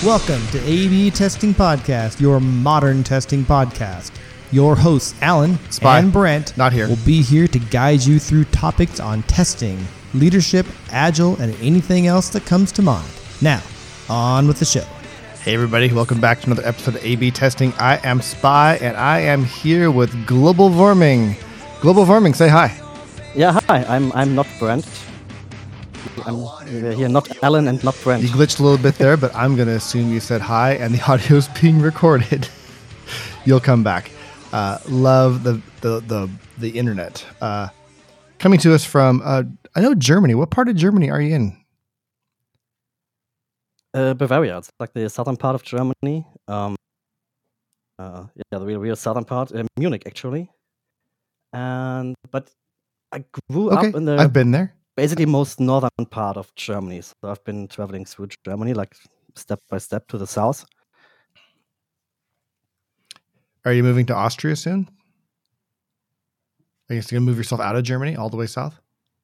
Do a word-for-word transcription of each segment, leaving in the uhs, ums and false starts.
Welcome to A B Testing Podcast, your modern testing podcast. Your hosts, Alan Spy. and Brent, Not here. will be here to guide you through topics on testing, leadership, agile, and anything else that comes to mind. Now, on with the show. Hey everybody, welcome back to another episode of A B Testing. I am Spy, and I am here with Global Warming. Global Warming, say hi. Yeah, hi. I'm I'm not Brent. I'm here, not Alan and not Brent. You glitched a little bit there, but I'm going to assume you said hi, and the audio is being recorded. You'll come back. Uh, love the the the, the internet. Uh, coming to us from, uh, I know Germany. What part of Germany are you in? Uh, Bavaria. It's like the southern part of Germany. Um, uh, yeah, the real, real southern part. Uh, Munich, actually. And but I grew Okay, up in the I've been there. basically most northern part of Germany. So I've been traveling through Germany, like step by step to the south. Are you moving to Austria soon? Are you going to move yourself out of Germany all the way south?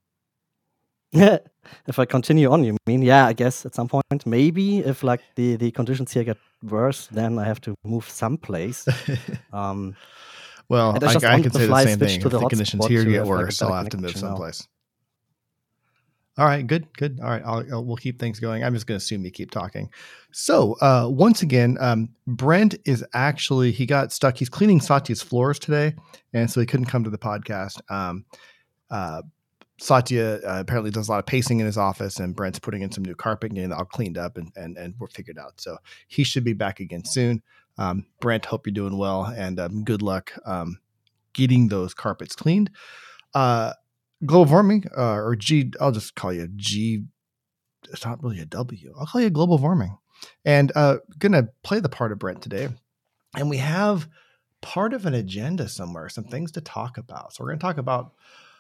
If I continue on, you mean? Yeah, I guess at some point, maybe if like the, the conditions here get worse, then I have to move someplace. Um, Well, And I, I just I on can the say the fly same switch thing. to If the the conditions hotspot here to get have, like, a worse, better I'll have to move connection now. someplace. All right, good, good. All right, I'll, I'll, we'll keep things going. I'm just going to assume you keep talking. So, uh, once again, um, Brent is actually, he got stuck. He's cleaning Satya's floors today, and so he couldn't come to the podcast. Um, uh, Satya uh, apparently does a lot of pacing in his office, and Brent's putting in some new carpet, getting it all cleaned up, and, and, and we're figured out. So he should be back again soon. Um, Brent, hope you're doing well, and um, good luck um, getting those carpets cleaned. Uh, global warming, uh, or G, I'll just call you G. It's not really a W. I'll call you global warming, and uh, gonna play the part of Brent today. And we have part of an agenda somewhere, some things to talk about. So we're gonna talk about.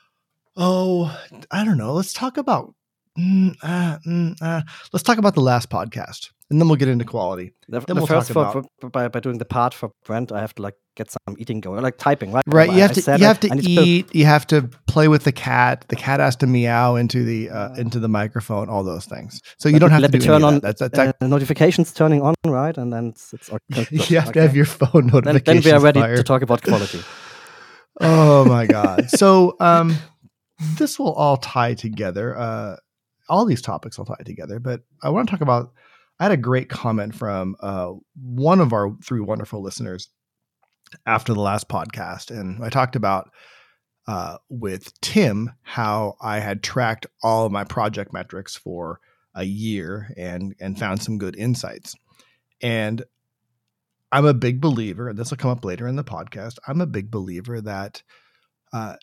Oh, I don't know. Let's talk about. Mm, uh, mm, uh, let's talk about the last podcast, and then we'll get into quality. The, Then the we'll first talk for, about- for, by, by doing the part for Brent, I have to like get some eating going, like typing, right? Right, you I- have I to said you I- have to I need eat. You have to play with the cat. The cat has to meow into the uh, into the microphone. All those things. So you let don't me- have let to me do turn any on of that. That's, that's uh, notifications turning on, right? And then it's, it's okay. good, you have to okay. have your phone Then, notifications. then we are ready fired. to talk about quality. Oh my god! So um, this will all tie together. Uh, all these topics will tie together. But I want to talk about. I had a great comment from uh, one of our three wonderful listeners after the last podcast, and I talked about uh, with Tim how I had tracked all of my project metrics for a year and and found some good insights. And I'm a big believer, and this will come up later in the podcast. I'm a big believer that uh,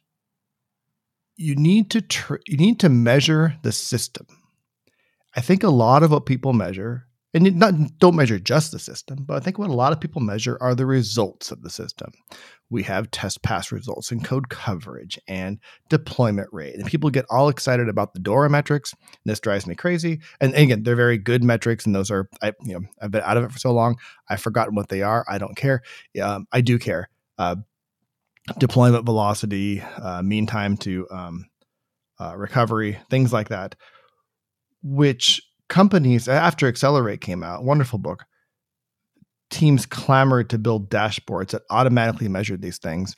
you need to tr- you need to measure the system. I think a lot of what people measure, and you not don't measure just the system, but I think what a lot of people measure are the results of the system. We have test pass results and code coverage and deployment rate, and people get all excited about the DORA metrics. And this drives me crazy. And again, they're very good metrics, and those are I you know I've been out of it for so long, I've forgotten what they are. I don't care. Um, I do care. Uh, deployment velocity, uh, mean time to um, uh, recovery, things like that, which companies, after Accelerate came out, wonderful book, teams clamored to build dashboards that automatically measured these things,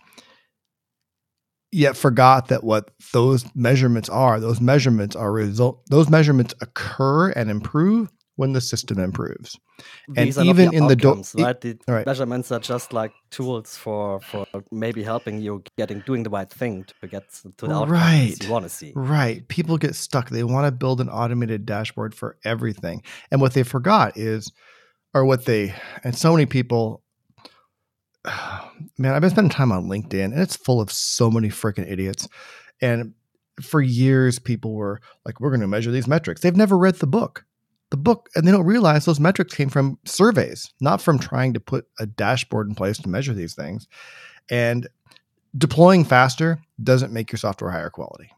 yet forgot that what those measurements are, those measurements are result, those measurements occur and improve when the system improves. These And are even not the in the do- outcomes, right? The right. measurements are just like tools for for maybe helping you getting doing the right thing to get to the outcomes Right. you want to see. Right. People get stuck. They want to build an automated dashboard for everything. And what they forgot is, or what they, and so many people, man, I've been spending time on LinkedIn, and it's full of so many freaking idiots. And for years, people were like, we're going to measure these metrics. They've never read the book. The book, and they don't realize those metrics came from surveys, not from trying to put a dashboard in place to measure these things. And deploying faster doesn't make your software higher quality.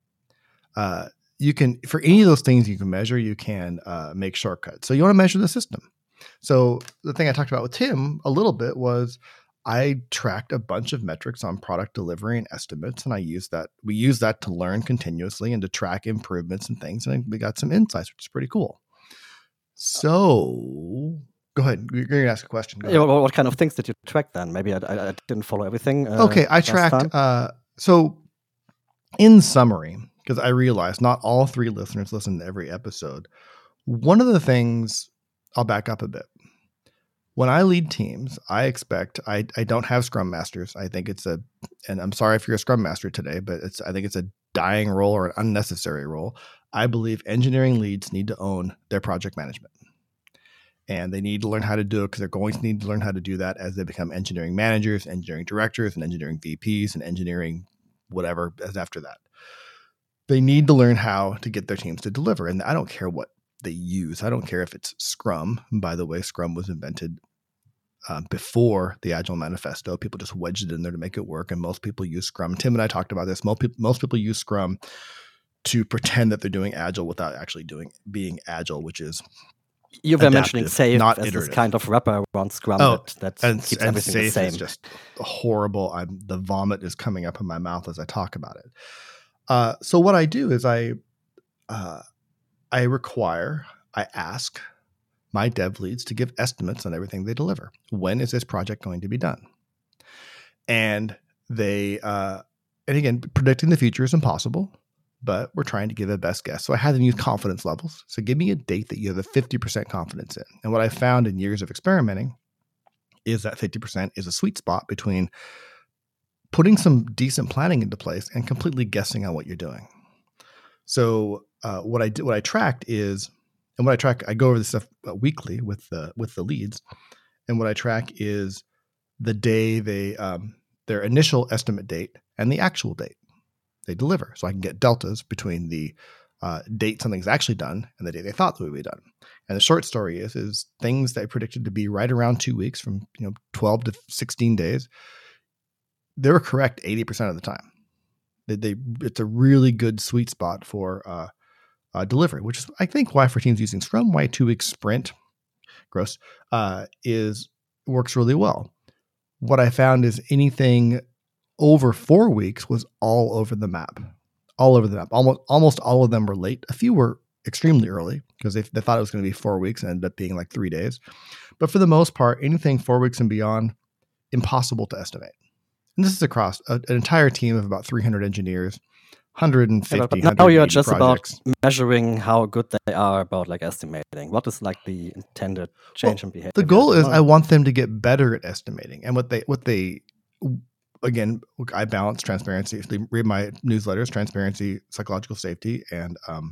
Uh, you can, for any of those things you can measure, you can uh, make shortcuts. So you want to measure the system. So the thing I talked about with Tim a little bit was I tracked a bunch of metrics on product delivery and estimates, and I used that. We use that to learn continuously and to track improvements and things. And we got some insights, which is pretty cool. So go ahead. You're going to ask a question. Go Yeah, ahead. what, what kind of things did you track then? Maybe I, I, I didn't follow everything. Uh, Okay, I last tracked. time. Uh, so, in summary, because I realized not all three listeners listen to every episode. One of the things, I'll back up a bit. When I lead teams, I expect I, I don't have Scrum Masters. I think it's a, and I'm sorry if you're a Scrum Master today, but it's I think it's a dying role or an unnecessary role. I believe engineering leads need to own their project management. And they need to learn how to do it because they're going to need to learn how to do that as they become engineering managers, engineering directors, and engineering V Ps, and engineering whatever as after that. They need to learn how to get their teams to deliver. And I don't care what they use. I don't care if it's Scrum. By the way, Scrum was invented uh, before the Agile Manifesto. People just wedged it in there to make it work. And most people use Scrum. Tim and I talked about this. Most people, most people use Scrum to pretend that they're doing Agile without actually doing being Agile, which is You were adaptive, mentioning SAFe not as iterative. this kind of wrapper around Scrum Oh, that, that and, keeps and everything the SAFe same. is just horrible. I'm the vomit is coming up in my mouth as I talk about it. Uh, so what I do is I, uh, I require, I ask my dev leads to give estimates on everything they deliver. When is this project going to be done? And they, uh, and again, predicting the future is impossible, but we're trying to give a best guess. So I had them use confidence levels. So give me a date that you have a fifty percent confidence in. And what I found in years of experimenting is that fifty percent is a sweet spot between putting some decent planning into place and completely guessing on what you're doing. So uh, what I did, what I tracked is, and what I track, I go over this stuff uh, weekly with the with the leads, and what I track is the day they um, their initial estimate date and the actual date they deliver, so I can get deltas between the uh, date something's actually done and the date they thought it would be done. And the short story is, is things that I predicted to be right around two weeks, from you know twelve to sixteen days, they were correct eighty percent of the time. They, they it's a really good sweet spot for uh, uh, delivery, which is I think why for teams using Scrum, why a two week sprint, gross, uh, is works really well. What I found is anything over four weeks was all over the map, all over the map. Almost, almost all of them were late. A few were extremely early because they, they thought it was going to be four weeks and ended up being like three days. But for the most part, anything four weeks and beyond, impossible to estimate. And this is across a, an entire team of about three hundred engineers, one hundred fifty, Yeah, but one now you're hundred eighty just projects. about measuring how good they are about like estimating. What is like the intended change Well, in behavior? The goal at the is I moment? want them to get better at estimating. And what they, what they, again, I balance transparency. If they read my newsletters, transparency, psychological safety, and um,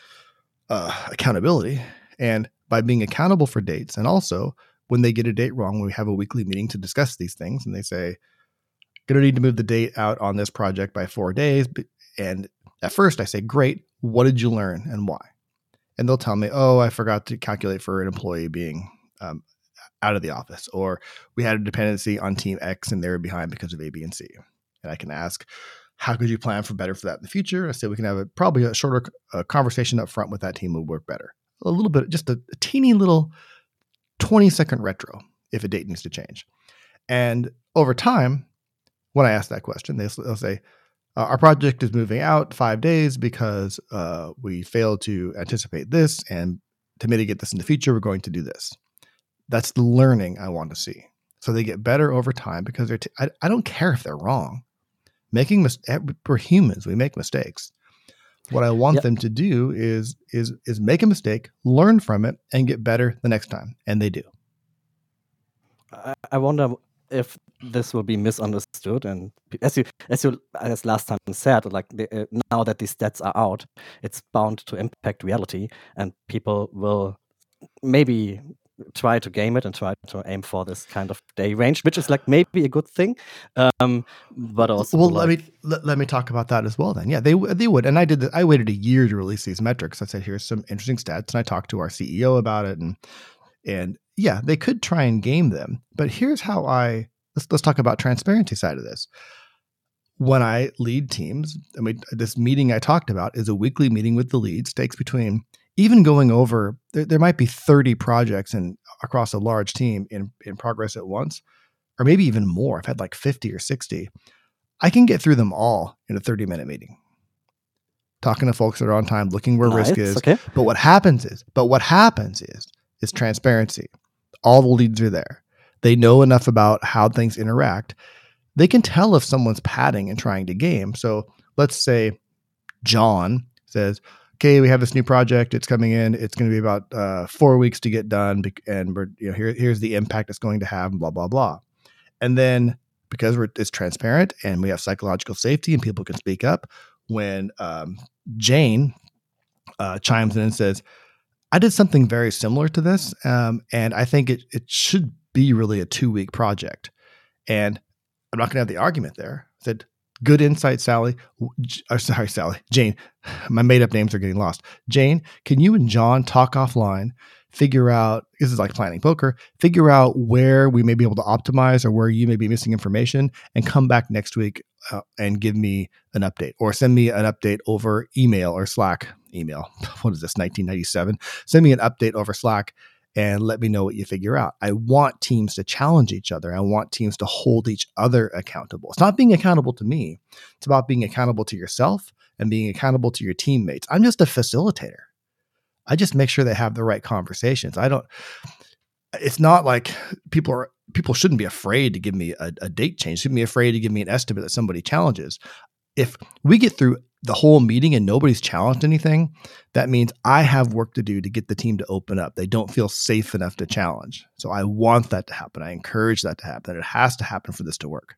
uh, accountability. And by being accountable for dates, and also when they get a date wrong, we have a weekly meeting to discuss these things, and they say, going to need to move the date out on this project by four days. And at first I say, great, what did you learn and why? And they'll tell me, oh, I forgot to calculate for an employee being um, out of the office, or we had a dependency on team X and they were behind because of A, B, and C. And I can ask, how could you plan for better for that in the future? I say we can have a, probably a shorter uh, conversation up front with that team would work better. A little bit, just a, a teeny little twenty second retro if a date needs to change. And over time, when I ask that question, they'll, they'll say, uh, our project is moving out five days because uh, we failed to anticipate this, and to mitigate this in the future, we're going to do this. That's the learning I want to see. So they get better over time because they're. T- I, I don't care if they're wrong. Making mis- we're humans. We make mistakes. What I want Yep. them to do is is is make a mistake, learn from it, and get better the next time, and they do. I, I wonder if this will be misunderstood, and as you as you as last time said, like the, uh, now that these stats are out, it's bound to impact reality, and people will maybe try to game it and try to aim for this kind of day range, which is like maybe a good thing, um, but also well, like, let me let, let me talk about that as well. Then, yeah, they they would, and I did. The, I waited a year to release these metrics. I said, here's some interesting stats, and I talked to our C E O about it, and and yeah, they could try and game them, but here's how I let's let's talk about transparency side of this. When I lead teams, I mean, this meeting I talked about is a weekly meeting with the leads. Takes between even going over there, there might be thirty projects in across a large team in in progress at once, or maybe even more. I've had like fifty or sixty. I can get through them all in a thirty minute meeting. Talking to folks that are on time, looking where nice, risk is. okay. But what happens is, but what happens is is transparency. All the leads are there. They know enough about how things interact. They can tell if someone's padding and trying to game. So let's say John says, okay, we have this new project. It's coming in. It's going to be about uh, four weeks to get done. And we're, you know, here, here's the impact it's going to have, blah, blah, blah. And then because we're, it's transparent and we have psychological safety and people can speak up, when um, Jane uh, chimes in and says, I did something very similar to this. Um, and I think it, it should be really a two week project. And I'm not going to have the argument there. I said, good insight, Sally. Or, sorry, Sally. Jane. My made up names are getting lost. Jane, can you and John talk offline, figure out, this is like planning poker, figure out where we may be able to optimize or where you may be missing information, and come back next week uh, and give me an update, or send me an update over email or Slack. Email. What is this, nineteen ninety-seven? Send me an update over Slack and let me know what you figure out. I want teams to challenge each other. I want teams to hold each other accountable. It's not being accountable to me. It's about being accountable to yourself and being accountable to your teammates. I'm just a facilitator. I just make sure they have the right conversations. I don't, it's not like people are, people shouldn't be afraid to give me a, a date change. Shouldn't be afraid to give me an estimate that somebody challenges. If we get through the whole meeting and nobody's challenged anything, that means I have work to do to get the team to open up. They don't feel safe enough to challenge. So I want that to happen. I encourage that to happen. It has to happen for this to work.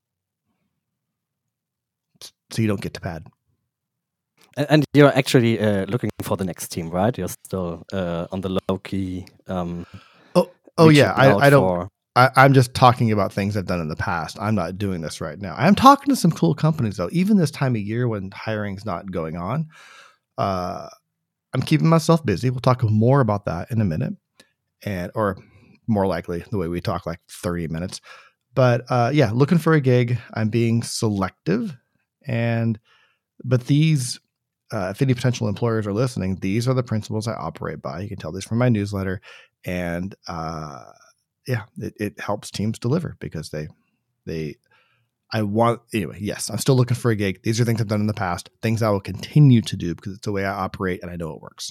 So you don't get to pad. And, and you're actually uh, looking for the next team, right? You're still uh, on the low key. Um, oh, oh yeah. I, I don't. For... I, I'm just talking about things I've done in the past. I'm not doing this right now. I'm talking to some cool companies though. Even this time of year when hiring's not going on, uh, I'm keeping myself busy. We'll talk more about that in a minute, and or more likely the way we talk, like thirty minutes. But uh, yeah, looking for a gig. I'm being selective, and but these. Uh, if any potential employers are listening, these are the principles I operate by. You can tell this from my newsletter, and uh, yeah, it, it helps teams deliver because they, they, I want, anyway, yes, I'm still looking for a gig. These are things I've done in the past, things I will continue to do because it's the way I operate and I know it works.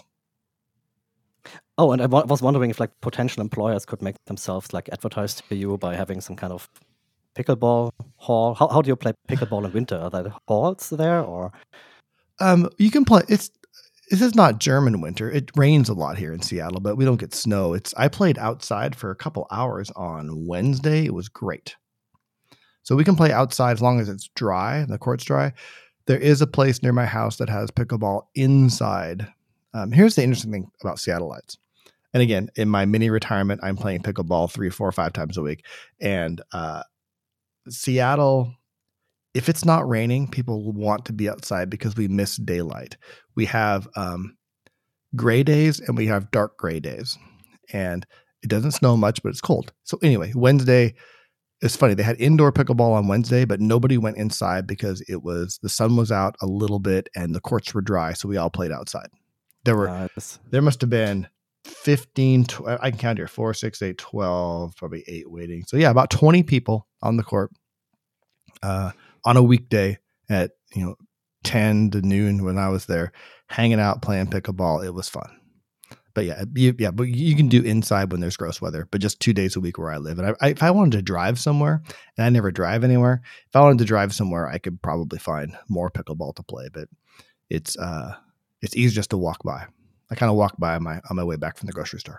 Oh, and I w- was wondering if like potential employers could make themselves like advertise to you by having some kind of pickleball hall. How, how do you play pickleball in winter? Are there halls there or? Um, you can play. It's this is not German winter. It rains a lot here in Seattle, but we don't get snow. It's I played outside for a couple hours on Wednesday. It was great. So we can play outside as long as it's dry and the court's dry. There is a place near my house that has pickleball inside. Um, here's the interesting thing about Seattleites. And again, in my mini retirement, I'm playing pickleball three, four, five times a week. And uh, Seattle. If it's not raining, people want to be outside because we miss daylight. We have um, gray days and we have dark gray days. And it doesn't snow much, but it's cold. So anyway, Wednesday, it's funny. They had indoor pickleball on Wednesday, but nobody went inside because it was the sun was out a little bit and the courts were dry. So we all played outside. There were, nice. There must have been fifteen, twelve, I can count here, four, six, eight, twelve, probably eight waiting. So yeah, about twenty people on the court. Uh, on a weekday at, you know, ten to noon when I was there, hanging out, playing pickleball. It was fun. But yeah, you, yeah, but you can do inside when there's gross weather, but just two days a week where I live. And I, I, if I wanted to drive somewhere, and I never drive anywhere, if I wanted to drive somewhere, I could probably find more pickleball to play, but it's, uh, it's easy just to walk by. I kind of walk by on my, on my way back from the grocery store.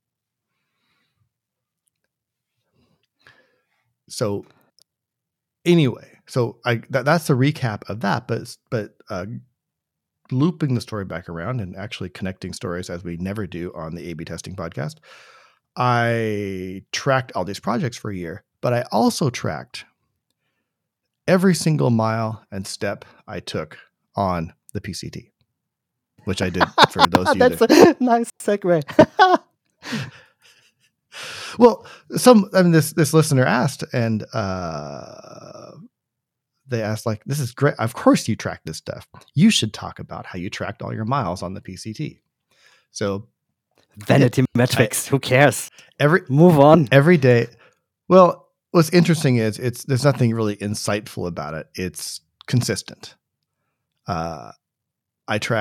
So anyway, so I that, that's the recap of that, but but uh, looping the story back around and actually connecting stories as we never do on the A B testing podcast. I tracked all these projects for a year, but I also tracked every single mile and step I took on the P C T, which I did for those of you. That's that... a nice segue. Well, some I mean this this listener asked, and uh, they asked like, "This is great. Of course, you track this stuff. You should talk about how you tracked all your miles on the P C T." So, vanity it, metrics. I, who cares? Every move on every day. Well, what's interesting is it's there's nothing really insightful about it. It's consistent. Uh, I tracked.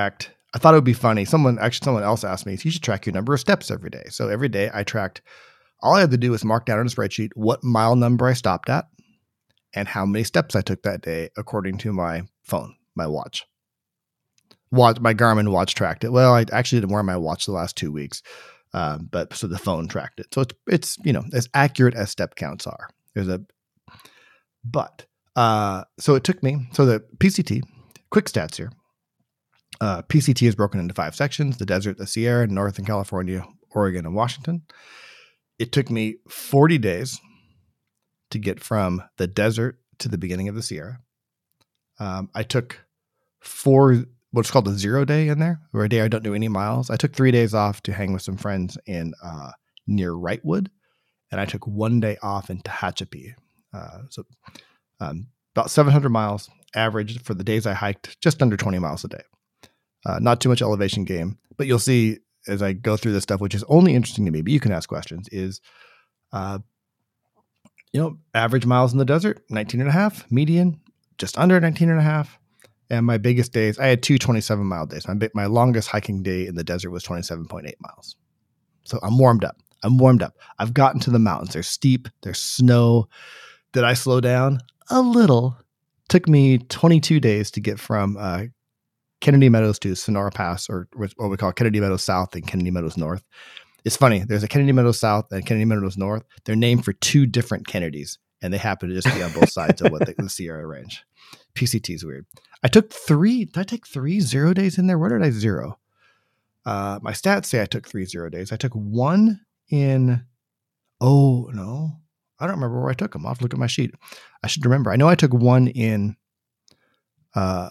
I thought it would be funny. Someone actually, someone else asked me, you should track your number of steps every day. So every day I tracked, all I had to do was mark down on a spreadsheet what mile number I stopped at and how many steps I took that day according to my phone, my watch. Watch my Garmin watch tracked it. Well, I actually didn't wear my watch the last two weeks, um, but so the phone tracked it. So it's, it's, you know, as accurate as step counts are. There's a, but, uh, so it took me, so the P C T, quick stats here. Uh, P C T is broken into five sections: the desert, the Sierra, Northern California, Oregon, and Washington. It took me forty days to get from the desert to the beginning of the Sierra. Um, I took four, what's called a zero day in there, or a day I don't do any miles. I took three days off to hang with some friends in uh, near Wrightwood, and I took one day off in Tehachapi. Uh, so um, about seven hundred miles average for the days I hiked, just under twenty miles a day. Uh, not too much elevation game, but you'll see as I go through this stuff, which is only interesting to me, but you can ask questions, is, uh, you know, average miles in the desert, nineteen and a half, median, just under nineteen and a half. And my biggest days, I had two twenty-seven mile days. My, my longest hiking day in the desert was twenty-seven point eight miles. So I'm warmed up. I'm warmed up. I've gotten to the mountains. They're steep. There's snow. Did I slow down? A little. Took me twenty-two days to get from, uh, Kennedy Meadows to Sonora Pass, or what we call Kennedy Meadows South and Kennedy Meadows North. It's funny. There's a Kennedy Meadows South and Kennedy Meadows North. They're named for two different Kennedys, and they happen to just be on both sides of what the, the Sierra Range. P C T is weird. I took three. Did I take three zero days in there? Where did I zero? Uh, my stats say I took three zero days. I took one in. Oh no, I don't remember where I took them. I'll have to look at my sheet. I should remember. I know I took one in. Uh.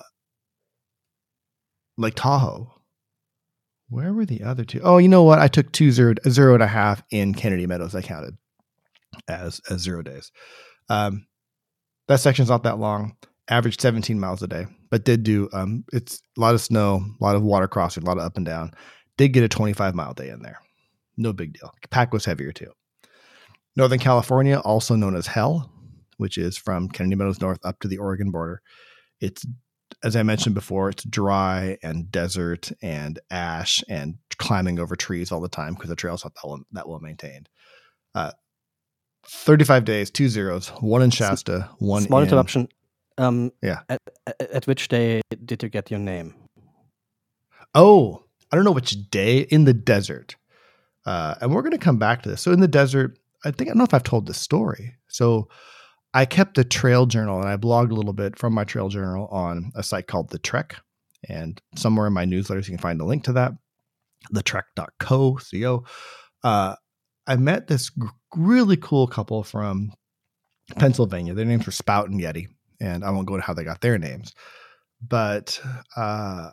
Lake Tahoe. Where were the other two? Oh, you know what? I took two zero, zero and a half in Kennedy Meadows. I counted as, as zero days. Um, that section's not that long. Averaged seventeen miles a day, but did do, um, it's a lot of snow, a lot of water crossing, a lot of up and down. Did get a twenty-five mile day in there. No big deal. Pack was heavier too. Northern California, also known as Hell, which is from Kennedy Meadows North up to the Oregon border. It's, as I mentioned before, it's dry and desert and ash and climbing over trees all the time because the trail's not that well, that well maintained. Uh, thirty-five days, two zeros, one in Shasta, one Small in... interruption. Um, yeah. At, at which day did you get your name? Oh, I don't know which day. In the desert. Uh, and we're going to come back to this. So in the desert, I think, I don't know if I've told this story. So I kept a trail journal and I blogged a little bit from my trail journal on a site called The Trek. And somewhere in my newsletters, you can find a link to that. the trek dot co. Uh, I met this g- really cool couple from Pennsylvania. Their names were Spout and Yeti. And I won't go into how they got their names. But uh,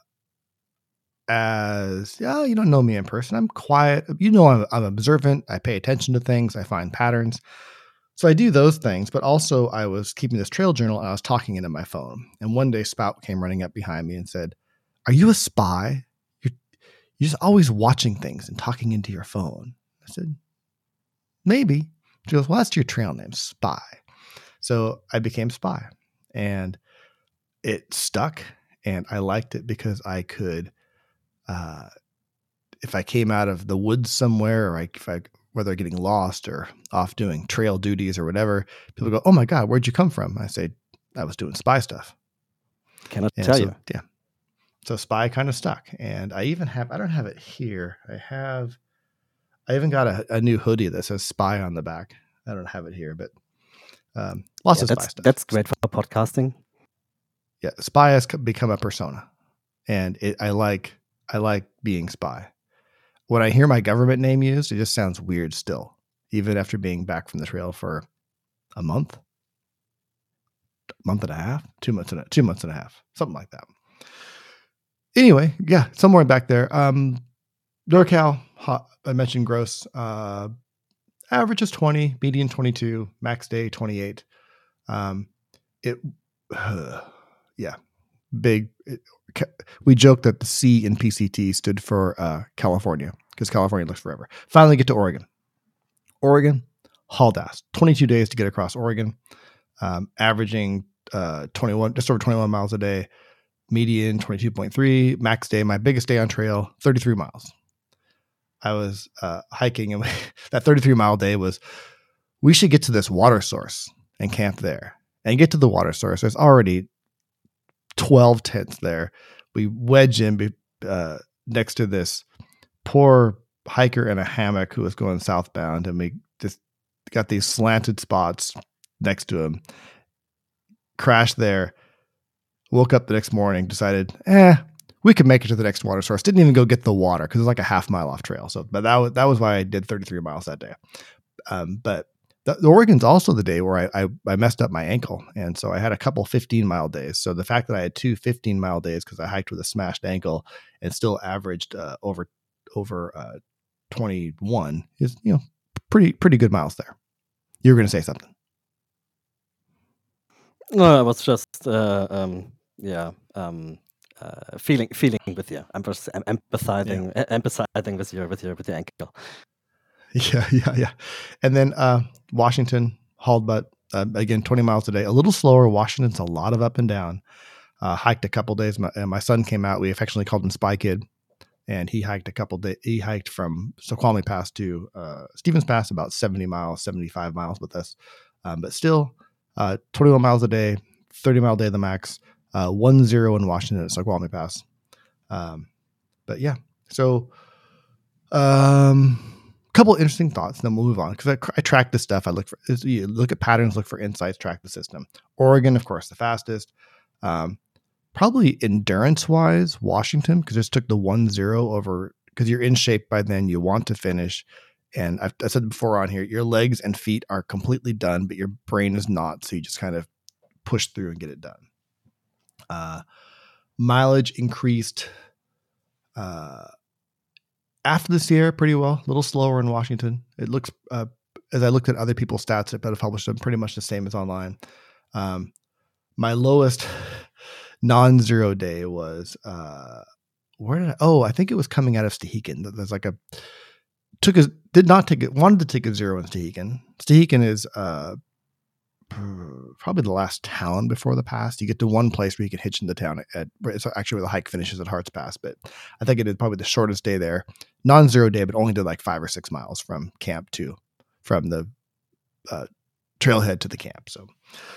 as, yeah, you don't know me in person. I'm quiet. You know, I'm, I'm observant. I pay attention to things. I find patterns. So I do those things, but also I was keeping this trail journal and I was talking into my phone. And one day Spout came running up behind me and said, "Are you a spy? You're, you're just always watching things and talking into your phone." I said, "Maybe." She goes, "Well, that's your trail name, Spy." So I became Spy and it stuck and I liked it because I could, uh, if I came out of the woods somewhere or I, if I, whether getting lost or off doing trail duties or whatever, people go, "Oh my God, where'd you come from?" I say, "I was doing spy stuff." Cannot And tell so, you. Yeah. So Spy kind of stuck. And I even have, I don't have it here. I have, I even got a, a new hoodie that says Spy on the back. I don't have it here, but um, lots Yeah, of Spy that's, stuff. That's great for podcasting. Yeah. Spy has become a persona and it, I like, I like being Spy. When I hear my government name used, it just sounds weird still, even after being back from the trail for a month, month and a half, two months and a, two months and a half, something like that. Anyway, yeah, somewhere back there. Um, NorCal, hot, I mentioned gross, uh, average is twenty, median twenty-two, max day twenty-eight. Um, it, uh, yeah, big. It, we joked that the C in P C T stood for uh, California because California looks forever. Finally get to Oregon. Oregon, hauled ass. twenty-two days to get across Oregon, um, averaging uh, twenty-one, just over twenty-one miles a day. median twenty-two point three, max day, my biggest day on trail, thirty-three miles. I was uh, hiking, and that thirty-three mile day was, we should get to this water source and camp there. And get to the water source. There's already twelve tents there. We wedge in uh, next to this poor hiker in a hammock who was going southbound, and we just got these slanted spots next to him. Crashed there. Woke up the next morning, decided, eh, we could make it to the next water source. Didn't even go get the water because it's like a half mile off trail. So, but that was that was why I did thirty-three miles that day. Um, but the, the Oregon's also the day where I, I I messed up my ankle, and so I had a couple fifteen mile days. So the fact that I had two fifteen mile days because I hiked with a smashed ankle and still averaged uh, over over uh, twenty-one is, you know, pretty pretty good miles there. You were going to say something. No, I was just uh, um, yeah. Um, Uh, feeling, feeling with you. I'm just I'm empathizing, yeah. empathizing with your, with your, with your ankle. Yeah, yeah, yeah. And then uh, Washington, hauled butt uh, again, twenty miles a day. A little slower. Washington's a lot of up and down. Uh, hiked a couple days. My, and my son came out. We affectionately called him Spy Kid, and he hiked a couple days. He hiked from Snoqualmie Pass to uh, Stevens Pass, about seventy miles, seventy-five miles with us. Um, but still, uh, twenty-one miles a day, thirty mile day the max. Uh, one zero in Washington at Snoqualmie Pass. Um, but yeah, so um, a couple of interesting thoughts, then we'll move on. Because I, I track this stuff. I look for you look at patterns, look for insights, track the system. Oregon, of course, the fastest. Um, probably endurance-wise, Washington, because just took the one zero over, because you're in shape by then, you want to finish. And I've, I said before on here, your legs and feet are completely done, but your brain is not. So you just kind of push through and get it done. Uh, mileage increased uh, after the Sierra pretty well, a little slower in Washington. It looks, uh, as I looked at other people's stats that have published them, pretty much the same as online. Um, my lowest non-zero day was, uh, where did I, oh, I think it was coming out of Stehekin. There's like a, took a, did not take it, wanted to take a zero in Stehekin. Stehekin is, uh, probably the last town before the pass. You get to one place where you can hitch into town at, where it's actually where the hike finishes at Harts Pass, but I think it is probably the shortest day there. Non-zero day, but only did like five or six miles from camp to, from the uh, trailhead to the camp. So,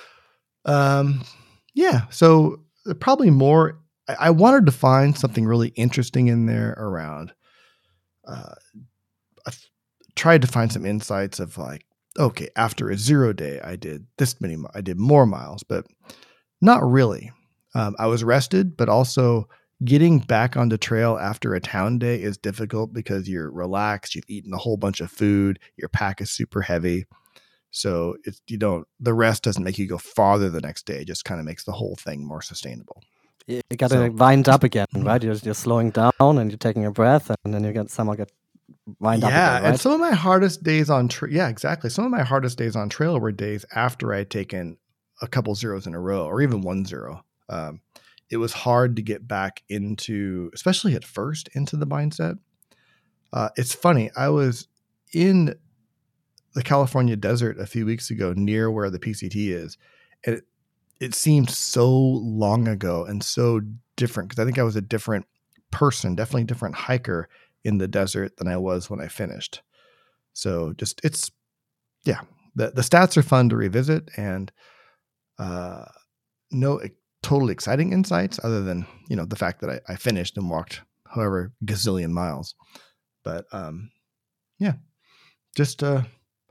um, yeah, so probably more, I, I wanted to find something really interesting in there around, uh, I tried to find some insights of like, okay, after a zero day, I did this many, I did more miles, but not really. Um, I was rested, but also getting back on the trail after a town day is difficult because you're relaxed. You've eaten a whole bunch of food. Your pack is super heavy. So it's, you don't, the rest doesn't make you go farther the next day. It just kind of makes the whole thing more sustainable. You got to So- wind up again, right? You're, you're slowing down and you're taking a breath, and then you get somehow get wind up Yeah, again, right? and some of my hardest days on trail, yeah, exactly. Some of my hardest days on trail were days after I'd taken a couple zeros in a row, or even one zero. Um, it was hard to get back into, especially at first, into the mindset. Uh, it's funny. I was in the California desert a few weeks ago, near where the P C T is, and it, it seemed so long ago and so different because I think I was a different person, definitely a different hiker in the desert than I was when I finished. So just, it's, yeah, the, the stats are fun to revisit, and uh, no totally exciting insights other than, you know, the fact that I, I finished and walked however gazillion miles. But um, yeah, just, uh,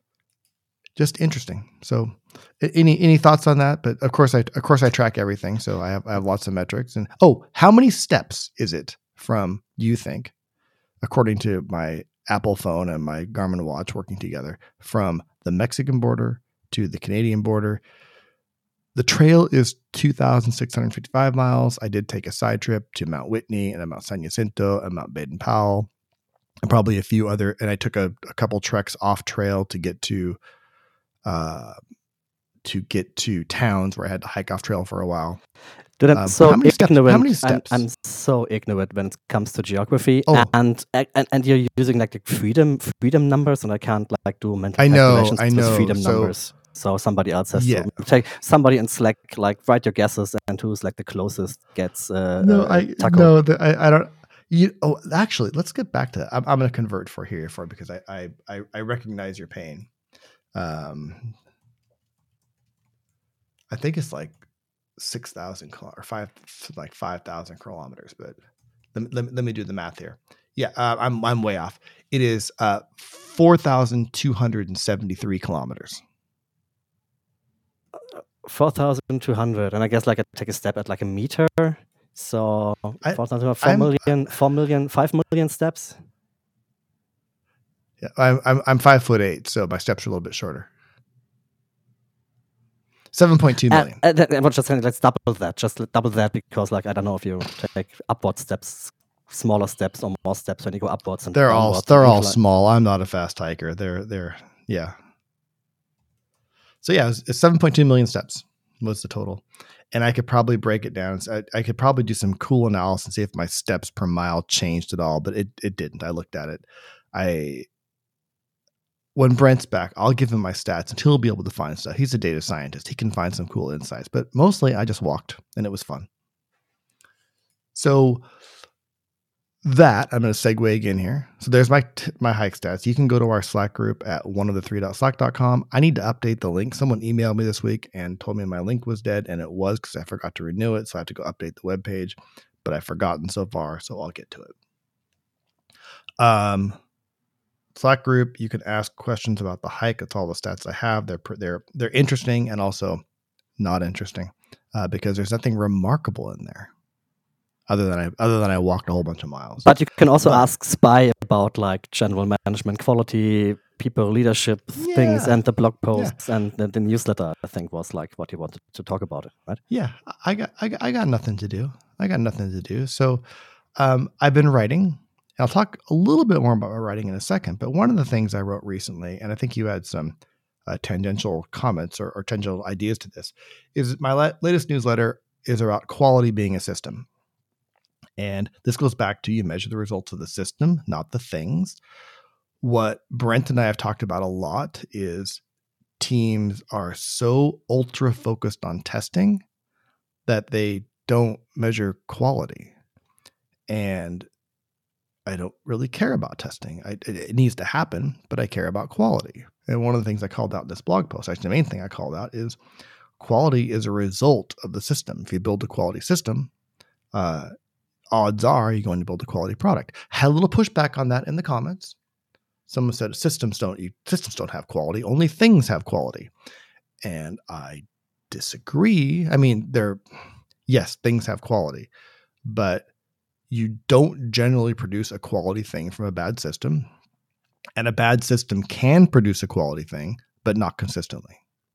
just interesting. So any, any thoughts on that? But of course I, of course I track everything. So I have, I have lots of metrics. And, oh, how many steps is it from, you think, according to my Apple phone and my Garmin watch working together, from the Mexican border to the Canadian border? The trail is two thousand six hundred fifty-five miles. I did take a side trip to Mount Whitney and Mount San Jacinto and Mount Baden-Powell, and probably a few other, and I took a, a couple treks off trail to get to, uh, to get to towns where I had to hike off trail for a while. Dude, I'm Um, so how many steps- ignorant. how many I'm, steps? I'm so ignorant when it comes to geography, Oh. and, and and you're using like the freedom freedom numbers, and I can't like do mental I know, calculations I with know. freedom So- numbers. So somebody else has Yeah. to take somebody in Slack, like write your guesses, and who's like the closest gets. Uh, No, uh, I tackled. no, the, I, I don't. You oh, actually, let's get back to. I'm, I'm going to convert for here for because I, I I I recognize your pain. Um, I think it's like six thousand or five like five thousand kilometers, but let, let, let me do the math here. Yeah, uh, I'm I'm way off. It is uh four thousand two hundred and seventy three kilometers. Four thousand two hundred, and I guess like I take a step at like a meter. So I- four thousand, four I'm- million, four million, five million steps. Yeah, I'm I'm I'm five foot eight, so my steps are a little bit shorter. Seven point two million. And, and, and I'm just saying, let's double that. Just double that because, like, I don't know if you take upward steps, smaller steps, or more steps when you go upwards. And They're all downwards they're and all incline. small. I'm not a fast hiker. They're they're yeah. So yeah, it's, it's seven point two million steps was the total, and I could probably break it down. So I, I could probably do some cool analysis and see if my steps per mile changed at all, but it it didn't. I looked at it. I when Brent's back, I'll give him my stats and he'll be able to find stuff. He's a data scientist. He can find some cool insights, but mostly I just walked and it was fun. So that I'm going to segue again here. So there's my t- my hike stats. You can go to our Slack group at one of the three dot slack dot com. I need to update the link. Someone emailed me this week and told me my link was dead, and it was because I forgot to renew it. So I have to go update the webpage, but I've forgotten so far. So I'll get to it. Um, Slack group, you can ask questions about the hike. It's all the stats I have. They're they're they're interesting and also not interesting uh, because there's nothing remarkable in there. Other than I, other than I walked a whole bunch of miles. But you can also But- ask Spy about like general management quality, people leadership things, Yeah. and the blog posts and the, the newsletter. I think was like what you wanted to talk about it, right? Yeah, I got, I got I got nothing to do. I got nothing to do. So um, I've been writing. I'll talk a little bit more about my writing in a second. But one of the things I wrote recently, and I think you had some uh, tangential comments or, or tangential ideas to this, is my la- latest newsletter is about quality being a system. And this goes back to you measure the results of the system, not the things. What Brent and I have talked about a lot is teams are so ultra focused on testing that they don't measure quality. And I don't really care about testing. I, it, it needs to happen, but I care about quality. And one of the things I called out in this blog post, actually the main thing I called out is quality is a result of the system. If you build a quality system, uh, odds are you're going to build a quality product. Had a little pushback on that in the comments. Someone said systems don't systems don't have quality, only things have quality. And I disagree. I mean, they're yes, things have quality, but you don't generally produce a quality thing from a bad system. And a bad system can produce a quality thing, but not consistently.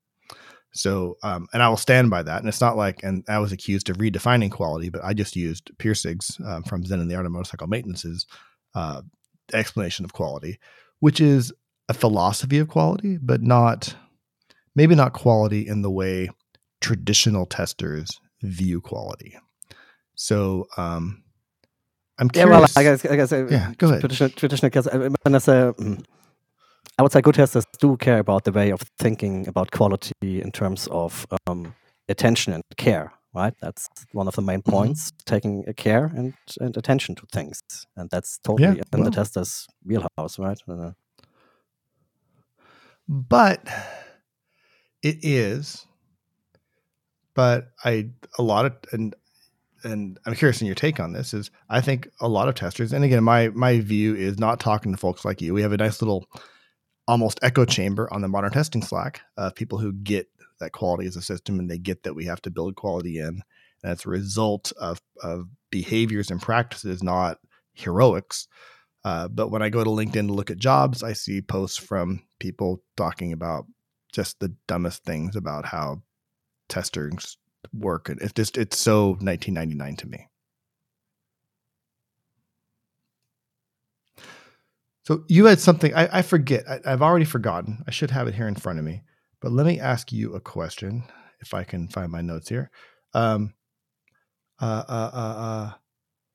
So, um, and I will stand by that. And it's not like, and I was accused of redefining quality, but I just used Piersig's um, from Zen and the Art of Motorcycle Maintenance's uh, explanation of quality, which is a philosophy of quality, but not, maybe not quality in the way traditional testers view quality. So, um, I'm Yeah, curious. well, I guess, I guess uh, Yeah, go ahead. traditional, traditional case, I mean, as a, mm, I would say good testers do care about the way of thinking about quality in terms of um, attention and care, right? That's one of the main Mhm. points, taking a care and, and attention to things. And that's totally Yeah, in well. the tester's wheelhouse, right? Uh, But it is, but I, a lot of, and, and I'm curious in your take on this is I think a lot of testers, and again, my, my view is not talking to folks like you. We have a nice little almost echo chamber on the Modern Testing Slack of people who get that quality as a system and they get that we have to build quality in. And it's a result of, of behaviors and practices, not heroics. Uh, but when I go to LinkedIn to look at jobs, I see posts from people talking about just the dumbest things about how testers work. And it's just, it's so nineteen ninety-nine to me. So you had something, I, I forget, I, I've already forgotten. I should have it here in front of me, but let me ask you a question if I can find my notes here. Um, uh, uh, uh, uh,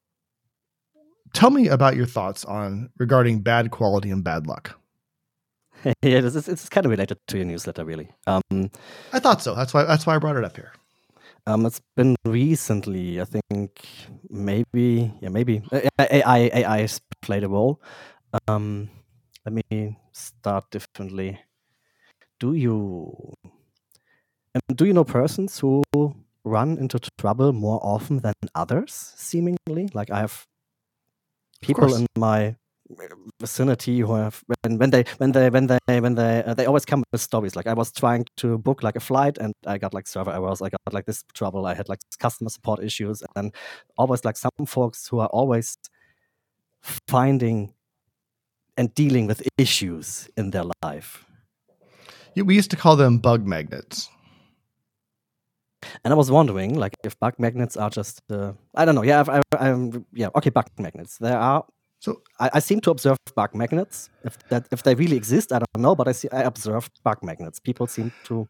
tell me about your thoughts on regarding bad quality and bad luck. Yeah, this is, it's kind of related to your newsletter, really. Um, I thought so. That's why that's why I brought it up here. um, it's been recently, I think, maybe, yeah, maybe uh, A I A I has played a role. Um, let me start differently. Do you um, do you know persons who run into trouble more often than others? Seemingly, like I have people course. in my vicinity who have when, when they when they when they when they uh, they always come with stories. Like I was trying to book like a flight and I got like server errors. I got like this trouble. I had like customer support issues, and always like some folks who are always finding and dealing with issues in their life. Yeah, we used to call them bug magnets. And I was wondering, like, if bug magnets are just, uh, I don't know. Yeah, I, I, I'm, yeah, okay, bug magnets. There are. So I, I seem to observe bug magnets. If that, if they really exist, I don't know. But I see, I observe bug magnets. People seem to.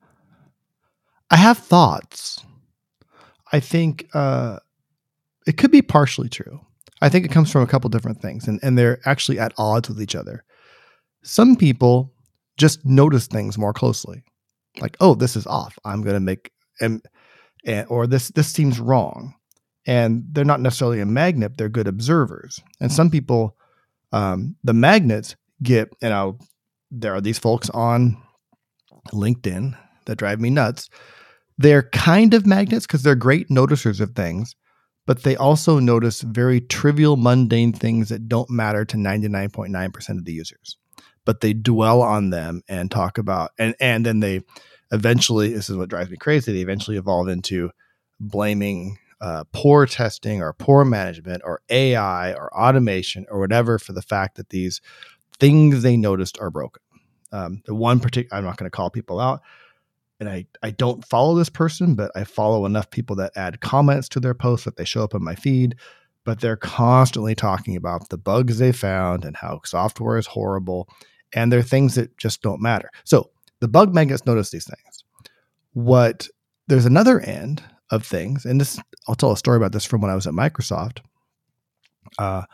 I have thoughts. I think uh, it could be partially true. I think it comes from a couple different things, and, and they're actually at odds with each other. Some people just notice things more closely, like, oh, this is off. I'm going to make, and, and or this this seems wrong, and they're not necessarily a magnet. They're good observers. And some people, um, the magnets get, you know, there are these folks on LinkedIn that drive me nuts. They're kind of magnets because they're great noticers of things, but they also notice very trivial, mundane things that don't matter to ninety-nine point nine percent of the users. But they dwell on them and talk about, and, and then they eventually, this is what drives me crazy, they eventually evolve into blaming uh, poor testing or poor management or A I or automation or whatever for the fact that these things they noticed are broken. Um, the one particular, I'm not going to call people out, and I, I don't follow this person, but I follow enough people that add comments to their posts that they show up in my feed, but they're constantly talking about the bugs they found and how software is horrible. And they're things that just don't matter. So the bug magnets notice these things. What there's another end of things, and this, I'll tell a story about this from when I was at Microsoft. Uh,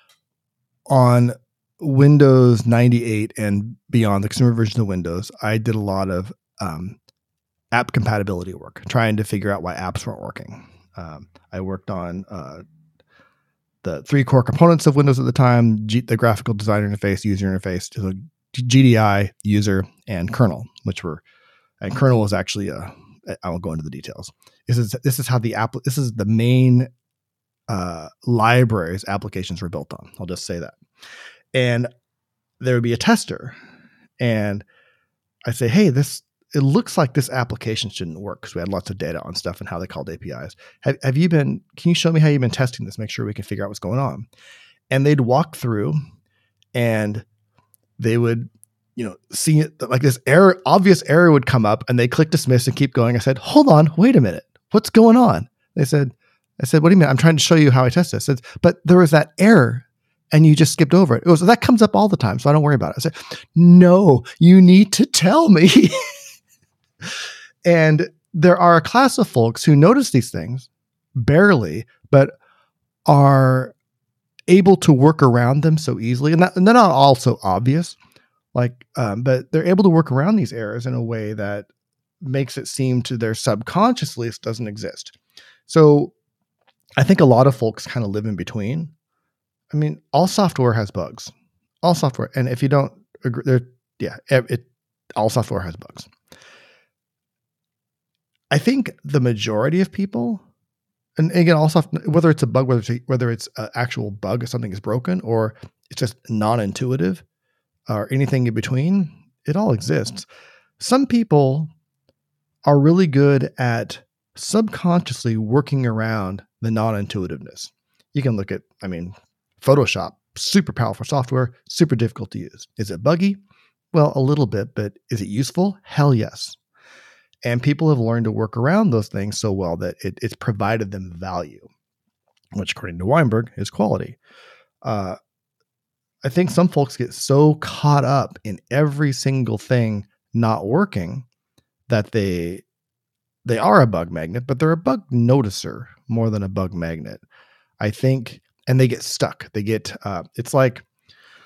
on Windows ninety-eight and beyond, the consumer version of Windows, I did a lot of um, app compatibility work, trying to figure out why apps weren't working. Um, I worked on uh, the three core components of Windows at the time, G- the graphical design interface, user interface, so G D I, user, and kernel, which were, and kernel was actually a, I won't go into the details. This is, this is how the app, this is the main uh, libraries applications were built on. I'll just say that. And there would be a tester, and I say, hey, this, it looks like this application shouldn't work because we had lots of data on stuff and how they called A P Is. Have, have you been, can you show me how you've been testing this? Make sure we can figure out what's going on. And they'd walk through and they would, you know, see it, like this error, obvious error would come up, and they click dismiss and keep going. I said, hold on, wait a minute. What's going on? They said, I said, what do you mean? I'm trying to show you how I test this. I said, but there was that error and you just skipped over it. It was, that comes up all the time, so I don't worry about it. I said, no, you need to tell me. And there are a class of folks who notice these things barely, but are able to work around them so easily. And, that, and they're not all so obvious, like, um, but they're able to work around these errors in a way that makes it seem to their subconscious list doesn't exist. So I think a lot of folks kind of live in between. I mean, all software has bugs, all software. And if you don't agree, there, yeah, it, all software has bugs. I think the majority of people, and again, also whether it's a bug, whether it's, whether it's an actual bug or something is broken, or it's just non-intuitive or anything in between, it all exists. Some people are really good at subconsciously working around the non-intuitiveness. You can look at, I mean, Photoshop, super powerful software, super difficult to use. Is it buggy? Well, a little bit, but is it useful? Hell yes. And people have learned to work around those things so well that it, it's provided them value, which according to Weinberg is quality. Uh, I think some folks get so caught up in every single thing not working that they they are a bug magnet, but they're a bug noticer more than a bug magnet. I think, and they get stuck. They get, uh, it's like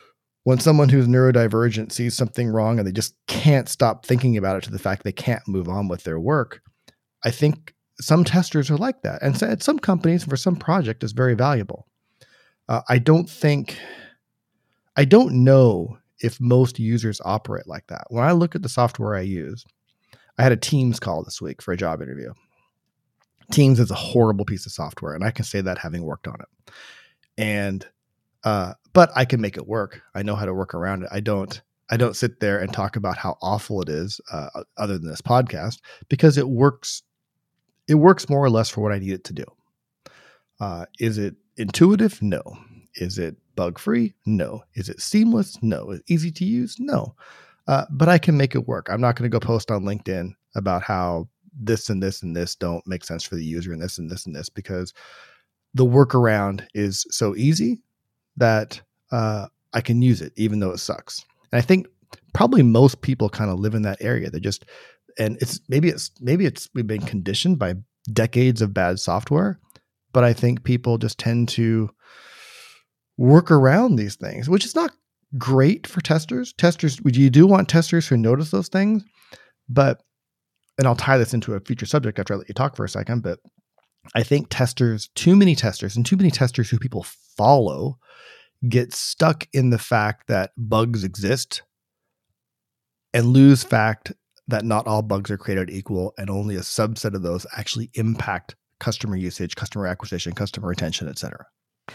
when someone who's neurodivergent sees something wrong and they just can't stop thinking about it to the fact they can't move on with their work, I think some testers are like that. And so at some companies, for some project, is very valuable. Uh, I don't think, I don't know if most users operate like that. When I look at the software I use, I had a Teams call this week for a job interview. Teams is a horrible piece of software, and I can say that having worked on it. And Uh, but I can make it work. I know how to work around it. I don't, I don't sit there and talk about how awful it is, uh, other than this podcast, because it works, it works more or less for what I need it to do. Uh, is it intuitive? No. Is it bug free? No. Is it seamless? No. Is it easy to use? No. Uh, but I can make it work. I'm not going to go post on LinkedIn about how this and this and this don't make sense for the user and this and this and this, because the workaround is so easy that uh, I can use it, even though it sucks. And I think probably most people kind of live in that area. They just, and it's maybe it's maybe it's we've been conditioned by decades of bad software, but I think people just tend to work around these things, which is not great for testers. Testers, you do want testers who notice those things, but, and I'll tie this into a future subject after I let you talk for a second, but I think testers, too many testers and too many testers who people follow get stuck in the fact that bugs exist and lose fact that not all bugs are created equal and only a subset of those actually impact customer usage, customer acquisition, customer retention, et cetera.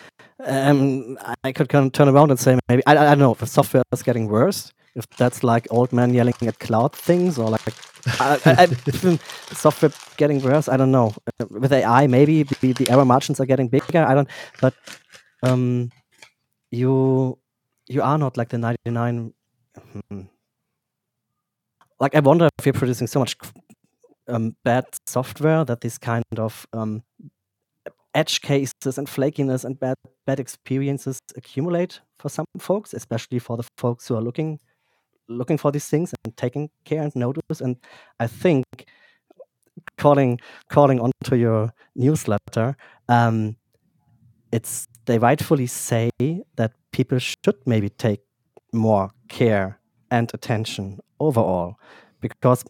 Um, I could kind of turn around and say maybe, I, I don't know if the software is getting worse, if that's like old man yelling at cloud things, or like I, I, I, software getting worse. I don't know. With A I, maybe the, the error margins are getting bigger. I don't, but um, you you are not like the ninety-nine. Hmm. Like I wonder if you're producing so much um, bad software that this kind of um, edge cases and flakiness and bad bad experiences accumulate for some folks, especially for the folks who are looking looking for these things and taking care and notice. And I think calling calling onto your newsletter, um, it's they rightfully say that people should maybe take more care and attention overall, because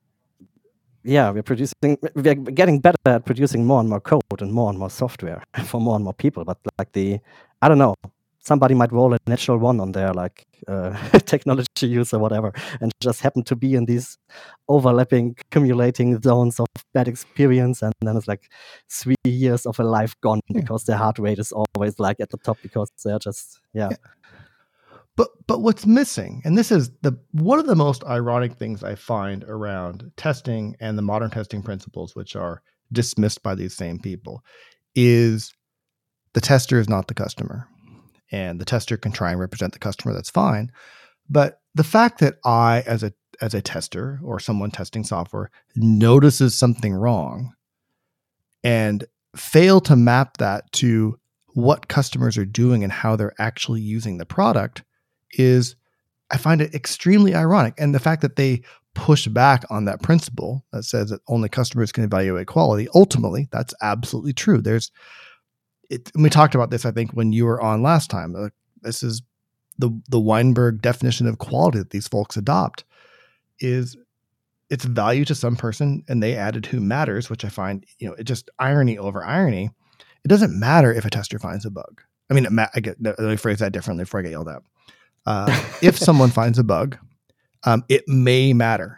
yeah, we're producing, we're getting better at producing more and more code and more and more software for more and more people. But like the, I don't know, somebody might roll a natural one on their like uh, technology use or whatever, and just happen to be in these overlapping, accumulating zones of bad experience, and then it's like three years of a life gone yeah. because their heart rate is always like at the top because they're just yeah. yeah. But but what's missing, and this is the one of the most ironic things I find around testing and the modern testing principles, which are dismissed by these same people, is the tester is not the customer. And the tester can try and represent the customer, that's fine. But the fact that I, as a as a tester or someone testing software, notices something wrong and fail to map that to what customers are doing and how they're actually using the product is, I find it extremely ironic. And the fact that they push back on that principle that says that only customers can evaluate quality, ultimately, that's absolutely true. There's, it, and we talked about this, I think, when you were on last time. Uh, this is the the Weinberg definition of quality that these folks adopt, is it's value to some person, and they added who matters, which I find, you know, it just irony over irony. It doesn't matter if a tester finds a bug. I mean, it ma- I get, let me phrase that differently before I get yelled at. Uh, if someone finds a bug, um, it may matter.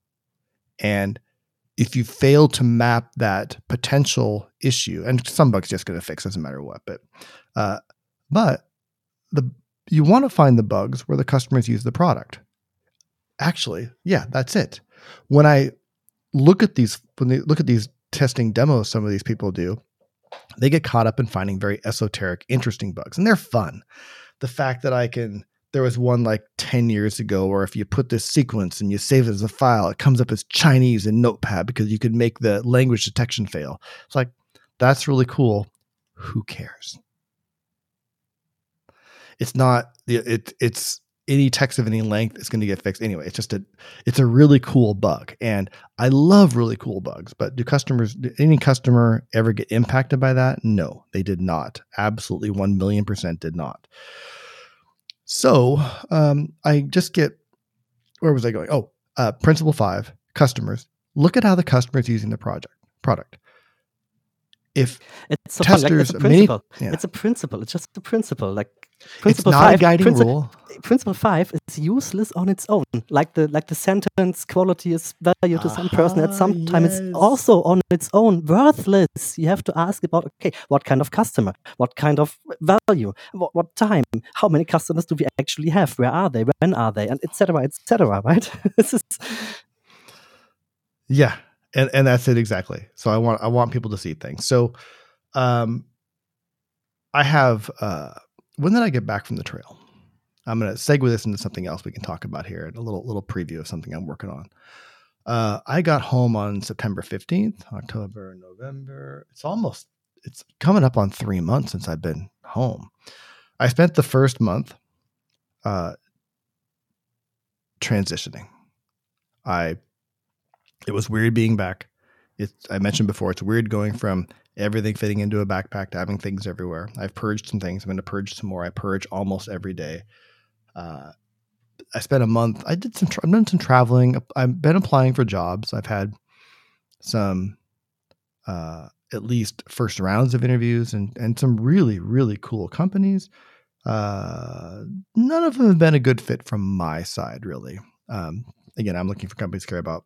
And if you fail to map that potential issue, and some bugs just going to fix, doesn't matter what, but uh, but the you want to find the bugs where the customers use the product. Actually, yeah, that's it. When I look at these, when they look at these testing demos, some of these people do, they get caught up in finding very esoteric, interesting bugs, and they're fun. The fact that I can. There was one like ten years ago where if you put this sequence and you save it as a file, it comes up as Chinese in Notepad because you could make the language detection fail. It's like, that's really cool. Who cares? It's not, it, it's any text of any length is going to get fixed anyway. It's just a, it's a really cool bug. And I love really cool bugs, but do customers, did any customer ever get impacted by that? No, they did not. Absolutely one million percent did not. So um, I just get, where was I going? Oh, uh, principle five, customers. Look at how the customer is using the project product. If It's so fun. Like, it's testers, a many, principle. yeah, It's a principle. It's just a principle. Like it's principle not a five. guiding Principle, rule. principle five is useless on its own. Like the like the sentence, quality is value to some person. At Aha, some time, it's yes. also on its own worthless. You have to ask about, okay, what kind of customer, what kind of value, what, what time, how many customers do we actually have? Where are they? When are they? And et cetera, et cetera. Right? This is Yeah, and and that's it exactly. So I want I want people to see things. So, um, I have uh, when did I get back from the trail? I'm going to segue this into something else we can talk about here. A little little preview of something I'm working on. Uh, I got home on September fifteenth, October, November. It's almost it's coming up on three months since I've been home. I spent the first month uh, transitioning. I It was weird being back. It's, I mentioned before, it's weird going from everything fitting into a backpack to having things everywhere. I've purged some things. I'm going to purge some more. I purge almost every day. Uh, I spent a month. I did some. Tra- I've done some traveling. I've been applying for jobs. I've had some, uh, at least first rounds of interviews, and and some really really cool companies. Uh, none of them have been a good fit from my side, really. Um, again, I'm looking for companies that care about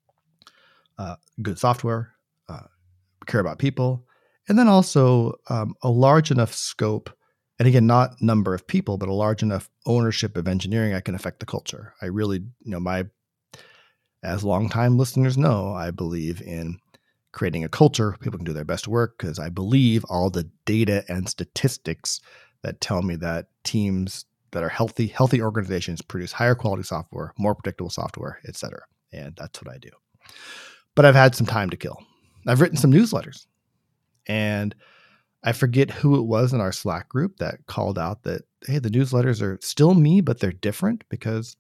Uh, good software, uh, care about people, and then also um, a large enough scope, and again, not number of people, but a large enough ownership of engineering I can affect the culture. I really, you know, my, as longtime listeners know, I believe in creating a culture people can do their best work, because I believe all the data and statistics that tell me that teams that are healthy, healthy organizations produce higher quality software, more predictable software, et cetera. And that's what I do. But I've had some time to kill. I've written some newsletters, and I forget who it was in our Slack group that called out that, hey, the newsletters are still me, but they're different, because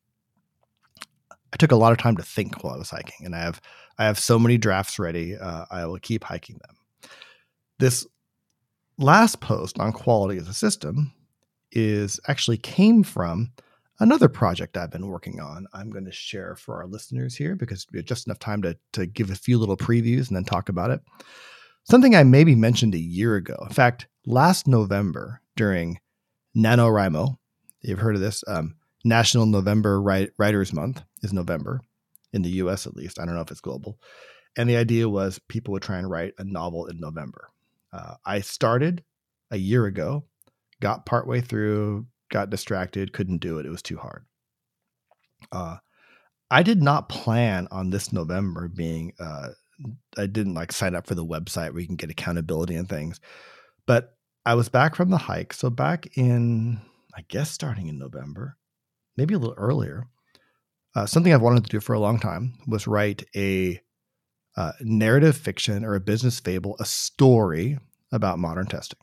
I took a lot of time to think while I was hiking, and I have, I have so many drafts ready. Uh, I will keep hiking them. This last post on quality as a system is actually came from another project I've been working on. I'm going to share for our listeners here, because we have just enough time to, to give a few little previews and then talk about it. Something I maybe mentioned a year ago. In fact, last November during NaNoWriMo, you've heard of this, um, National November Write- Writers Month is November, in the U S at least. I don't know if it's global. And the idea was people would try and write a novel in November. Uh, I started a year ago, got partway through, got distracted, couldn't do it. It was too hard. Uh, I did not plan on this November being, uh, I didn't like sign up for the website where you can get accountability and things, but I was back from the hike. So back in, I guess, starting in November, maybe a little earlier, uh, something I've wanted to do for a long time was write a uh, narrative fiction or a business fable, a story about modern testing.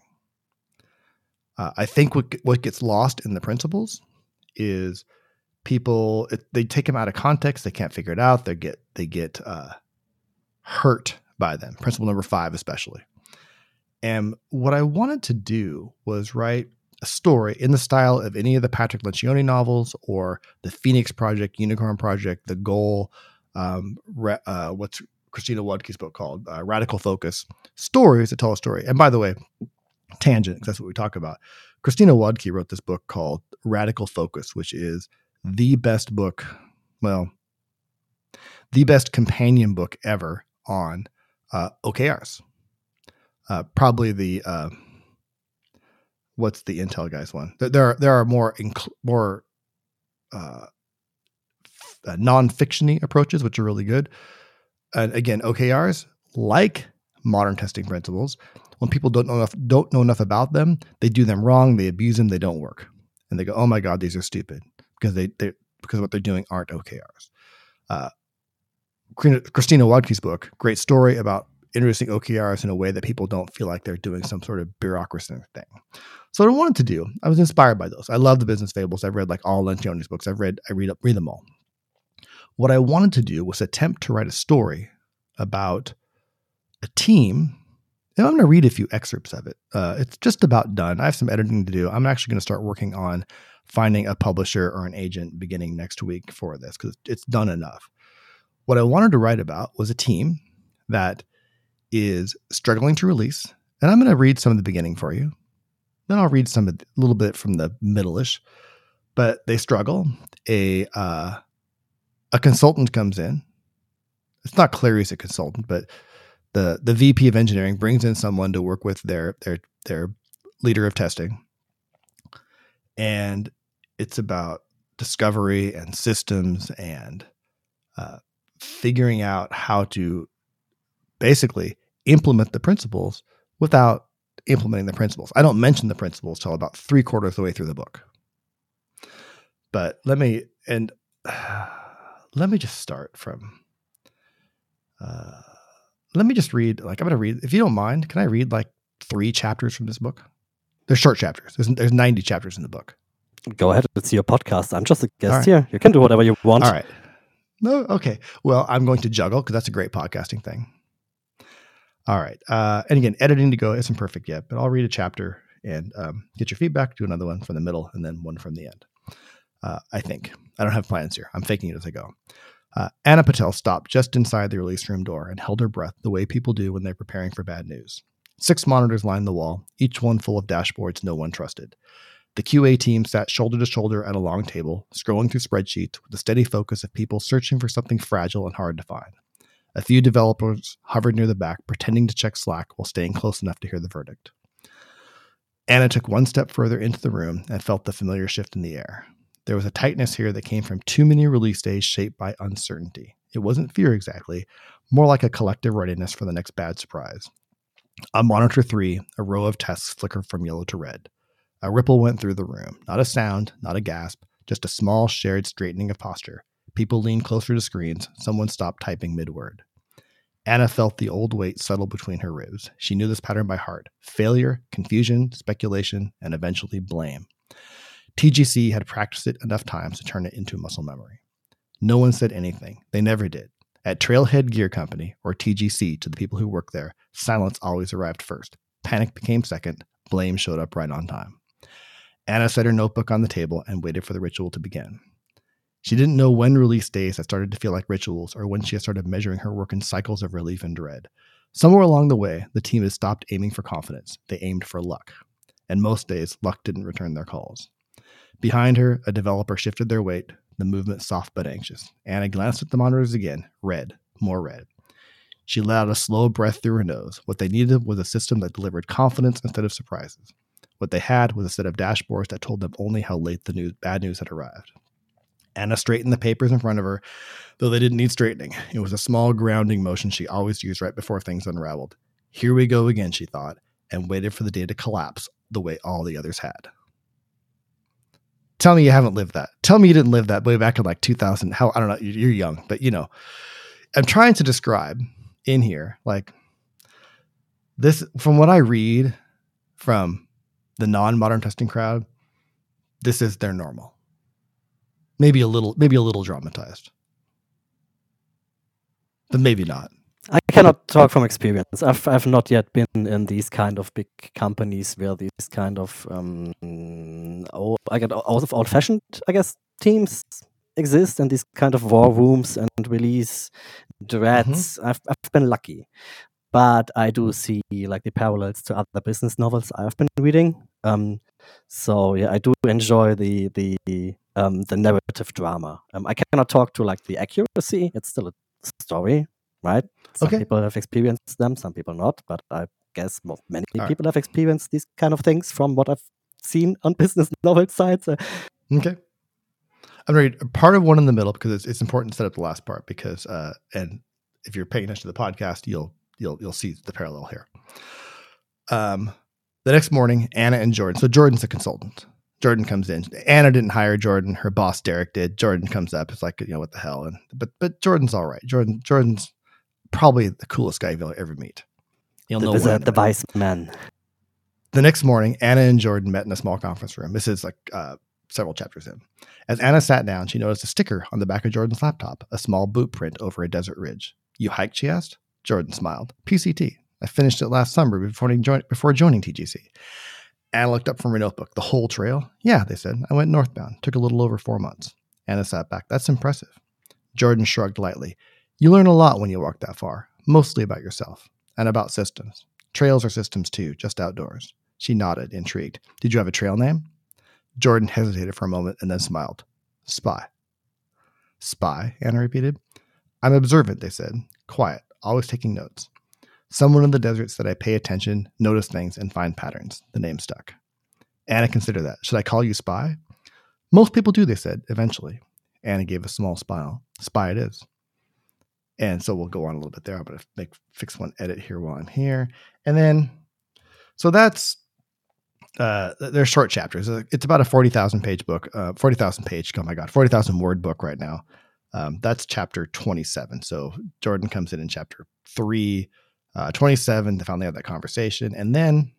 Uh, I think what what gets lost in the principles is people, it, they take them out of context. They can't figure it out. They get they get uh, hurt by them. Principle number five, especially. And what I wanted to do was write a story in the style of any of the Patrick Lencioni novels, or the Phoenix Project, Unicorn Project, The Goal, um, uh, what's Christina Wadke's book called, uh, Radical Focus. Stories that tell a story. And by the way, tangent, because that's what we talk about. Christina Wadke wrote this book called Radical Focus, which is the best book, well, the best companion book ever on uh, O K Rs. Uh, probably the uh, what's the Intel guys one? There are there are more inc- more uh, uh, non-fiction-y approaches, which are really good. And again, O K Rs, like modern testing principles, when people don't know enough, don't know enough about them, they do them wrong, they abuse them, they don't work, and they go, "Oh my God, these are stupid," because they they because what they're doing aren't O K Rs. Uh, Christina Wadke's book, great story about introducing O K Rs in a way that people don't feel like they're doing some sort of bureaucracy thing. So what I wanted to do, I was inspired by those. I love the business fables. I've read like all Lencioni's books. I've read, I read, read them all. What I wanted to do was attempt to write a story about a team. And I'm going to read a few excerpts of it. Uh, it's just about done. I have some editing to do. I'm actually going to start working on finding a publisher or an agent beginning next week for this because it's done enough. What I wanted to write about was a team that is struggling to release. And I'm going to read some of the beginning for you. Then I'll read some of the, a little bit from the middle-ish. But they struggle. A uh, a consultant comes in. It's not clear he's a consultant, but the the V P of engineering brings in someone to work with their their their leader of testing. And it's about discovery and systems and uh, figuring out how to basically implement the principles without implementing the principles. I don't mention the principles till about three quarters of the way through the book. But let me, and uh, let me just start from, uh, let me just read, like I'm going to read, if you don't mind, can I read like three chapters from this book? They're short chapters. There's, there's ninety chapters in the book. Go ahead. It's your podcast. I'm just a guest right. here. You can do whatever you want. All right. No, okay. Well, I'm going to juggle because that's a great podcasting thing. All right. Uh, and again, editing to go isn't perfect yet, but I'll read a chapter and um, get your feedback, do another one from the middle, and then one from the end. Uh, I think. I don't have plans here. I'm faking it as I go. Uh, Anna Patel stopped just inside the release room door and held her breath the way people do when they're preparing for bad news. Six monitors lined the wall, each one full of dashboards no one trusted. The Q A team sat shoulder to shoulder at a long table, scrolling through spreadsheets with the steady focus of people searching for something fragile and hard to find. A few developers hovered near the back, pretending to check Slack while staying close enough to hear the verdict. Anna took one step further into the room and felt the familiar shift in the air. There was a tightness here that came from too many release days shaped by uncertainty. It wasn't fear exactly, more like a collective readiness for the next bad surprise. On monitor three, a row of tests flickered from yellow to red. A ripple went through the room. Not a sound, not a gasp, just a small shared straightening of posture. People leaned closer to screens. Someone stopped typing mid-word. Anna felt the old weight settle between her ribs. She knew this pattern by heart. Failure, confusion, speculation, and eventually blame. T G C had practiced it enough times to turn it into muscle memory. No one said anything. They never did. At Trailhead Gear Company, or T G C to the people who work there, silence always arrived first. Panic became second. Blame showed up right on time. Anna set her notebook on the table and waited for the ritual to begin. She didn't know when release days had started to feel like rituals or when she had started measuring her work in cycles of relief and dread. Somewhere along the way, the team had stopped aiming for confidence. They aimed for luck. And most days, luck didn't return their calls. Behind her, a developer shifted their weight, the movement soft but anxious. Anna glanced at the monitors again. Red. More red. She let out a slow breath through her nose. What they needed was a system that delivered confidence instead of surprises. What they had was a set of dashboards that told them only how late the news, bad news had arrived. Anna straightened the papers in front of her, though they didn't need straightening. It was a small grounding motion she always used right before things unraveled. Here we go again, she thought, and waited for the day to collapse the way all the others had. Tell me you haven't lived that. Tell me you didn't live that way back in like two thousand. How, I don't know, you're young, but you know, I'm trying to describe in here, like this, from what I read from the non-modern testing crowd, this is their normal. Maybe a little, maybe a little dramatized, but maybe not. I cannot talk from experience. I've I've not yet been in these kind of big companies where these kind of um, old, I get old, old-fashioned, I guess, teams exist and these kind of war rooms and release dreads. Mm-hmm. I've I've been lucky, but I do see like the parallels to other business novels I've been reading. Um, so yeah, I do enjoy the the um, the narrative drama. Um, I cannot talk to like the accuracy. It's still a story. Right? Some okay. people have experienced them, some people not, but I guess more, many All people right. have experienced these kind of things from what I've seen on business novel sites. Uh, okay. I'm ready. Part of one in the middle because it's, it's important to set up the last part because, uh, and if you're paying attention to the podcast, you'll you'll you'll see the parallel here. Um, the next morning, Anna and Jordan. So Jordan's a consultant. Jordan comes in. Anna didn't hire Jordan. Her boss Derek did. Jordan comes up. It's like, you know, what the hell? And but but Jordan's all right. Jordan Jordan's probably the coolest guy you'll ever meet. You'll the know wizard, the wise man. The next morning, Anna and Jordan met in a small conference room. This is like uh, several chapters in. As Anna sat down, she noticed a sticker on the back of Jordan's laptop, a small boot print over a desert ridge. You hiked, she asked. Jordan smiled. P C T. I finished it last summer before joining, before joining T G C. Anna looked up from her notebook. The whole trail? Yeah, they said. I went northbound. Took a little over four months. Anna sat back. That's impressive. Jordan shrugged lightly. You learn a lot when you walk that far, mostly about yourself and about systems. Trails are systems too, just outdoors. She nodded, intrigued. Did you have a trail name? Jordan hesitated for a moment and then smiled. Spy. Spy, Anna repeated. I'm observant, they said. Quiet, always taking notes. Someone in the desert said I pay attention, notice things, and find patterns. The name stuck. Anna considered that. Should I call you Spy? Most people do, they said, eventually. Anna gave a small smile. Spy it is. And so we'll go on a little bit there. I'm going to make fix one edit here while I'm here. And then, so that's, uh, they're short chapters. It's about a forty thousand page book, uh, forty thousand page, oh my God, forty thousand word book right now. Um, that's chapter twenty-seven. So Jordan comes in in chapter three, uh, twenty-seven to finally have that conversation. And then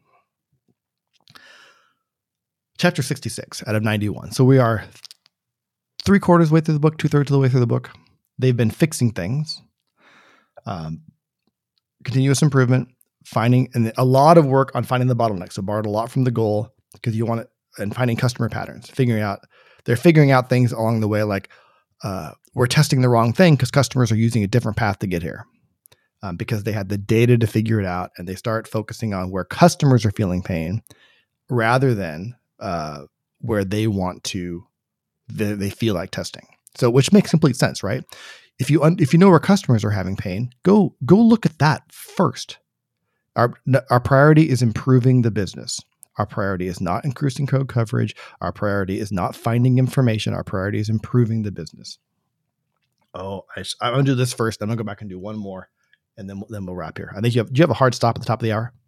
chapter sixty-six out of ninety-one. So we are three quarters way through the book, two thirds of the way through the book. They've been fixing things, um, continuous improvement, finding, and a lot of work on finding the bottleneck. So borrowed a lot from the goal because you want it, and finding customer patterns, figuring out, they're figuring out things along the way. Like, uh, we're testing the wrong thing because customers are using a different path to get here, um, because they had the data to figure it out, and they start focusing on where customers are feeling pain rather than, uh, where they want to, they, they feel like testing. So, which makes complete sense, right? If you un- if you know where customers are having pain, go go look at that first. Our our priority is improving the business. Our priority is not increasing code coverage. Our priority is not finding information. Our priority is improving the business. Oh, I, I'm gonna do this first. I'm gonna go back and do one more, and then then we'll wrap here. I think you have. Do you have a hard stop at the top of the hour?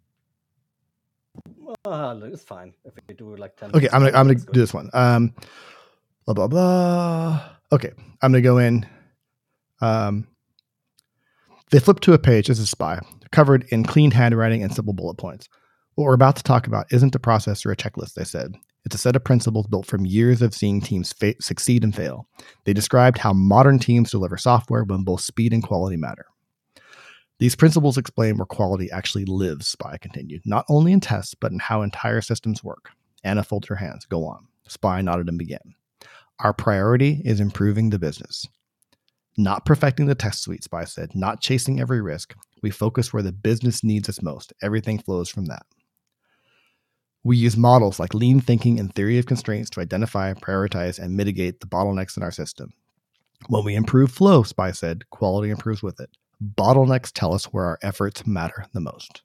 Uh, it's fine if we do like ten. Okay, I'm gonna I'm gonna do this one. Um, blah blah blah. Okay, I'm gonna go in. Um, they flip to a page. This is Spy, covered in clean handwriting and simple bullet points. What we're about to talk about isn't a process or a checklist, they said. It's a set of principles built from years of seeing teams fa- succeed and fail. They described how modern teams deliver software when both speed and quality matter. These principles explain where quality actually lives, Spy continued, not only in tests, but in how entire systems work. Anna folded her hands. Go on. Spy nodded and began. Our priority is improving the business. Not perfecting the test suite, Spy said, not chasing every risk. We focus where the business needs us most. Everything flows from that. We use models like lean thinking and theory of constraints to identify, prioritize, and mitigate the bottlenecks in our system. When we improve flow, Spy said, quality improves with it. Bottlenecks tell us where our efforts matter the most.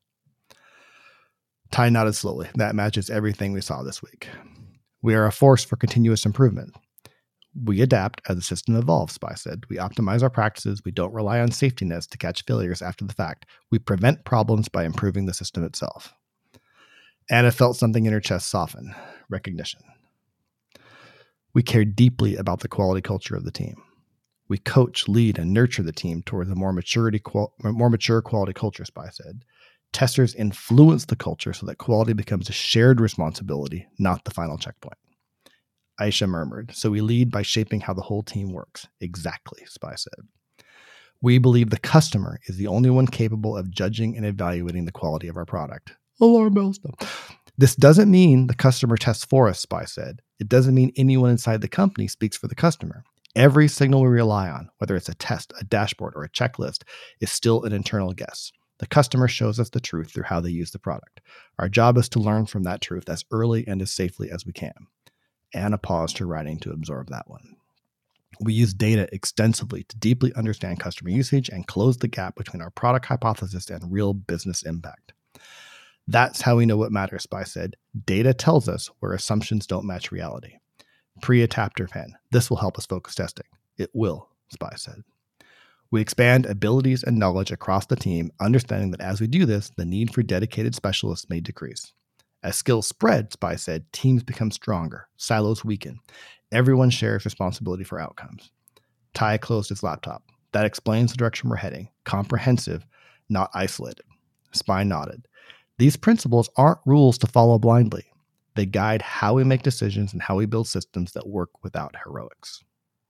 Ty nodded slowly. That matches everything we saw this week. We are a force for continuous improvement. We adapt as the system evolves, Spy said. We optimize our practices. We don't rely on safety nets to catch failures after the fact. We prevent problems by improving the system itself. Anna felt something in her chest soften. Recognition. We care deeply about the quality culture of the team. We coach, lead, and nurture the team towards a more maturity, qual- more mature quality culture, Spy said. Testers influence the culture so that quality becomes a shared responsibility, not the final checkpoint. Aisha murmured, so we lead by shaping how the whole team works. Exactly, Spy said. We believe the customer is the only one capable of judging and evaluating the quality of our product. Alarm bells. This doesn't mean the customer tests for us, Spy said. It doesn't mean anyone inside the company speaks for the customer. Every signal we rely on, whether it's a test, a dashboard, or a checklist, is still an internal guess. The customer shows us the truth through how they use the product. Our job is to learn from that truth as early and as safely as we can. Anna paused her writing to absorb that one. We use data extensively to deeply understand customer usage and close the gap between our product hypothesis and real business impact. That's how we know what matters, Spy said. Data tells us where assumptions don't match reality. Pre-adapter pen. This will help us focus testing. It will, Spy said. We expand abilities and knowledge across the team, understanding that as we do this, the need for dedicated specialists may decrease. As skills spread, Spy said, teams become stronger, silos weaken. Everyone shares responsibility for outcomes. Ty closed his laptop. That explains the direction we're heading. Comprehensive, not isolated. Spy nodded. These principles aren't rules to follow blindly. They guide how we make decisions and how we build systems that work without heroics.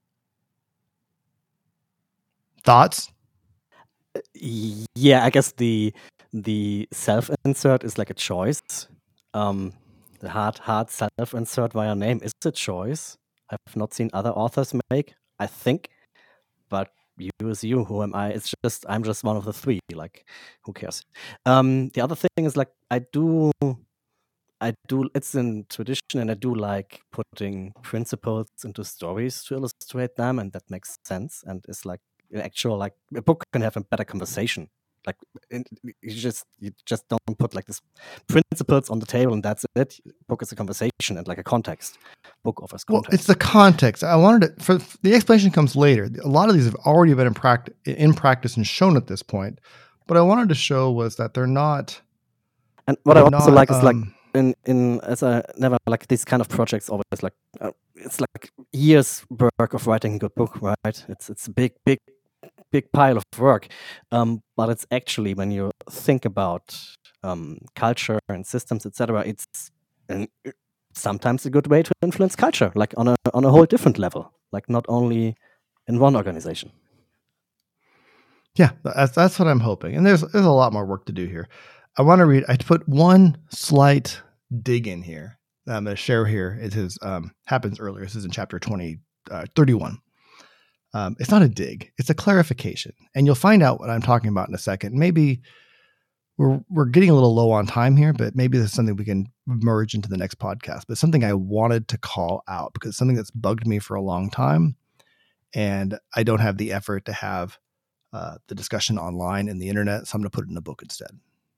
Thoughts? Yeah, I guess the the self insert is like a choice. Um, the hard hard self insert via name is a choice I've not seen other authors make, I think, but you is you. Who am I? It's just I'm just one of the three. Like, who cares? Um, the other thing is like I do, I do. It's in tradition, and I do like putting principles into stories to illustrate them, and that makes sense. And it's like an actual like a book can have a better conversation. Like in, you just you just don't put like this principles on the table and that's it. Book is a conversation and like a context. Book offers context. Well, it's the context. I wanted to, for the explanation comes later. A lot of these have already been in practice, in practice and shown at this point. What I wanted to show was that they're not. And what I also not, like is um, like in in as I never like these kind of projects always like uh, it's like years work of writing a good book, right? It's it's a big big big pile of work, um, but it's actually when you think about um, culture and systems, et cetera. It's an, sometimes a good way to influence culture, like on a on a whole different level, like not only in one organization. Yeah, that's that's what I'm hoping. And there's there's a lot more work to do here. I want to read. I put one slight dig in here that I'm going to share here. It is um, happens earlier. This is in chapter twenty, uh, thirty-one. Um, it's not a dig; it's a clarification, and you'll find out what I'm talking about in a second. Maybe we're we're getting a little low on time here, but maybe this is something we can merge into the next podcast. But something I wanted to call out because it's something that's bugged me for a long time, and I don't have the effort to have uh, the discussion online and the internet, so I'm going to put it in a book instead.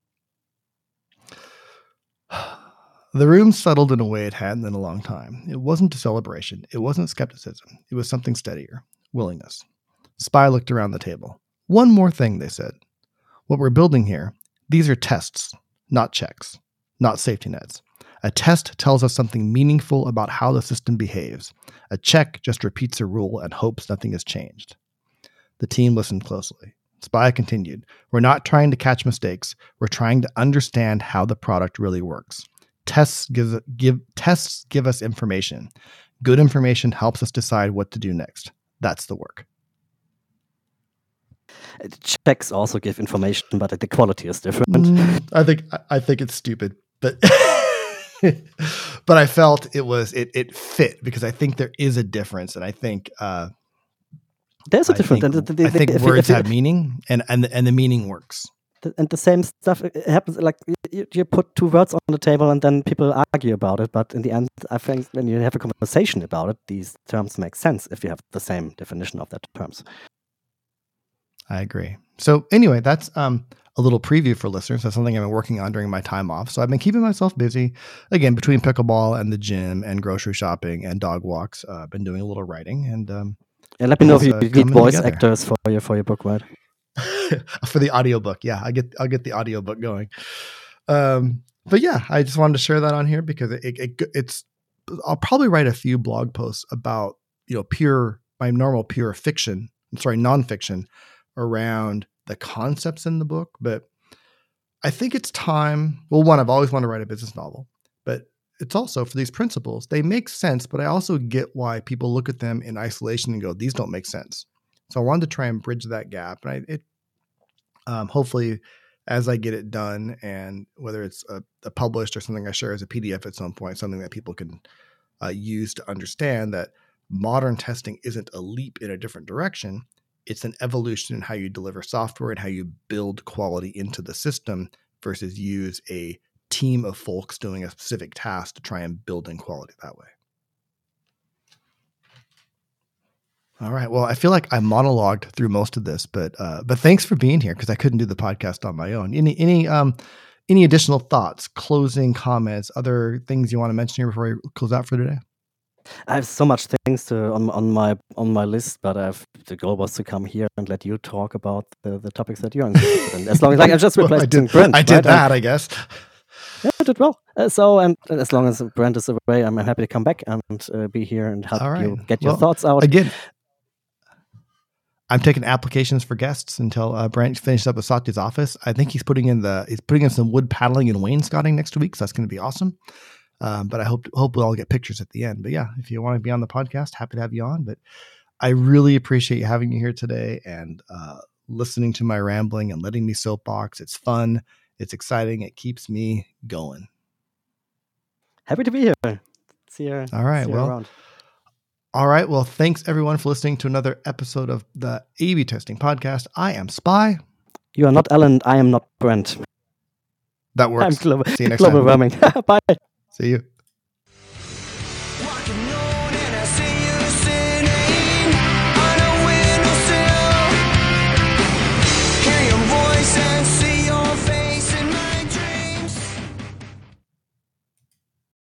The room settled in a way it hadn't in a long time. It wasn't a celebration. It wasn't skepticism. It was something steadier. Willingness. Spy looked around the table. One more thing, they said. What we're building here, these are tests, not checks, not safety nets. A test tells us something meaningful about how the system behaves. A check just repeats a rule and hopes nothing has changed. The team listened closely. Spy continued, we're not trying to catch mistakes. We're trying to understand how the product really works. Tests give, give, tests give us information. Good information helps us decide what to do next. That's the work. Checks also give information, but the quality is different. Mm, I think I think it's stupid, but but I felt it was it it fit because I think there is a difference, and I think uh, there's a I difference. think, and the, the, I think if words if have meaning, and and and the meaning works. And the same stuff happens. Like you, you put two words on the table, and then people argue about it. But in the end, I think when you have a conversation about it, these terms make sense if you have the same definition of that terms. I agree. So anyway, that's um, a little preview for listeners. That's something I've been working on during my time off. So I've been keeping myself busy, again, between pickleball and the gym and grocery shopping and dog walks. Uh, I've been doing a little writing. And um, yeah, let me know if you uh, need voice together. actors for your for your book, right? For the audiobook. Yeah, I get I'll get the audiobook going. Um, but yeah, I just wanted to share that on here because it, it it's I'll probably write a few blog posts about, you know, pure my normal pure fiction, sorry, nonfiction around the concepts in the book. But I think it's time. Well, one, I've always wanted to write a business novel, but it's also for these principles. They make sense, but I also get why people look at them in isolation and go, these don't make sense. So I wanted to try and bridge that gap. And I, it, um, hopefully as I get it done, and whether it's a, a published or something I share as a P D F at some point, something that people can uh, use to understand that modern testing isn't a leap in a different direction. It's an evolution in how you deliver software and how you build quality into the system versus use a team of folks doing a specific task to try and build in quality that way. All right. Well, I feel like I monologued through most of this, but uh, but thanks for being here because I couldn't do the podcast on my own. Any any um any additional thoughts, closing comments, other things you want to mention here before I close out for today? I have so much things to on on my on my list, but I've, the goal was to come here and let you talk about the, the topics that you're interested in. As long as like I just replaced well, I did, Brent, I did right? that, and, I guess. Yeah, I did well. Uh, so, and as long as Brent is away, I'm happy to come back and uh, be here and help right. you get your well, thoughts out. Again, I'm taking applications for guests until uh, Brent finishes up with Satya's office. I think he's putting in the he's putting in some wood paddling and wainscoting next week, so that's going to be awesome. Um, but I hope hope we'll all get pictures at the end. But yeah, if you want to be on the podcast, happy to have you on. But I really appreciate having you here today and uh, listening to my rambling and letting me soapbox. It's fun. It's exciting. It keeps me going. happy to be here. See you. All right. See you Well, around. all right. Well, thanks everyone for listening to another episode of the A B Testing Podcast. I am Spy. You are not Alan. I am not Brent. That works. I'm global, See you next global time. warming. Bye. See you.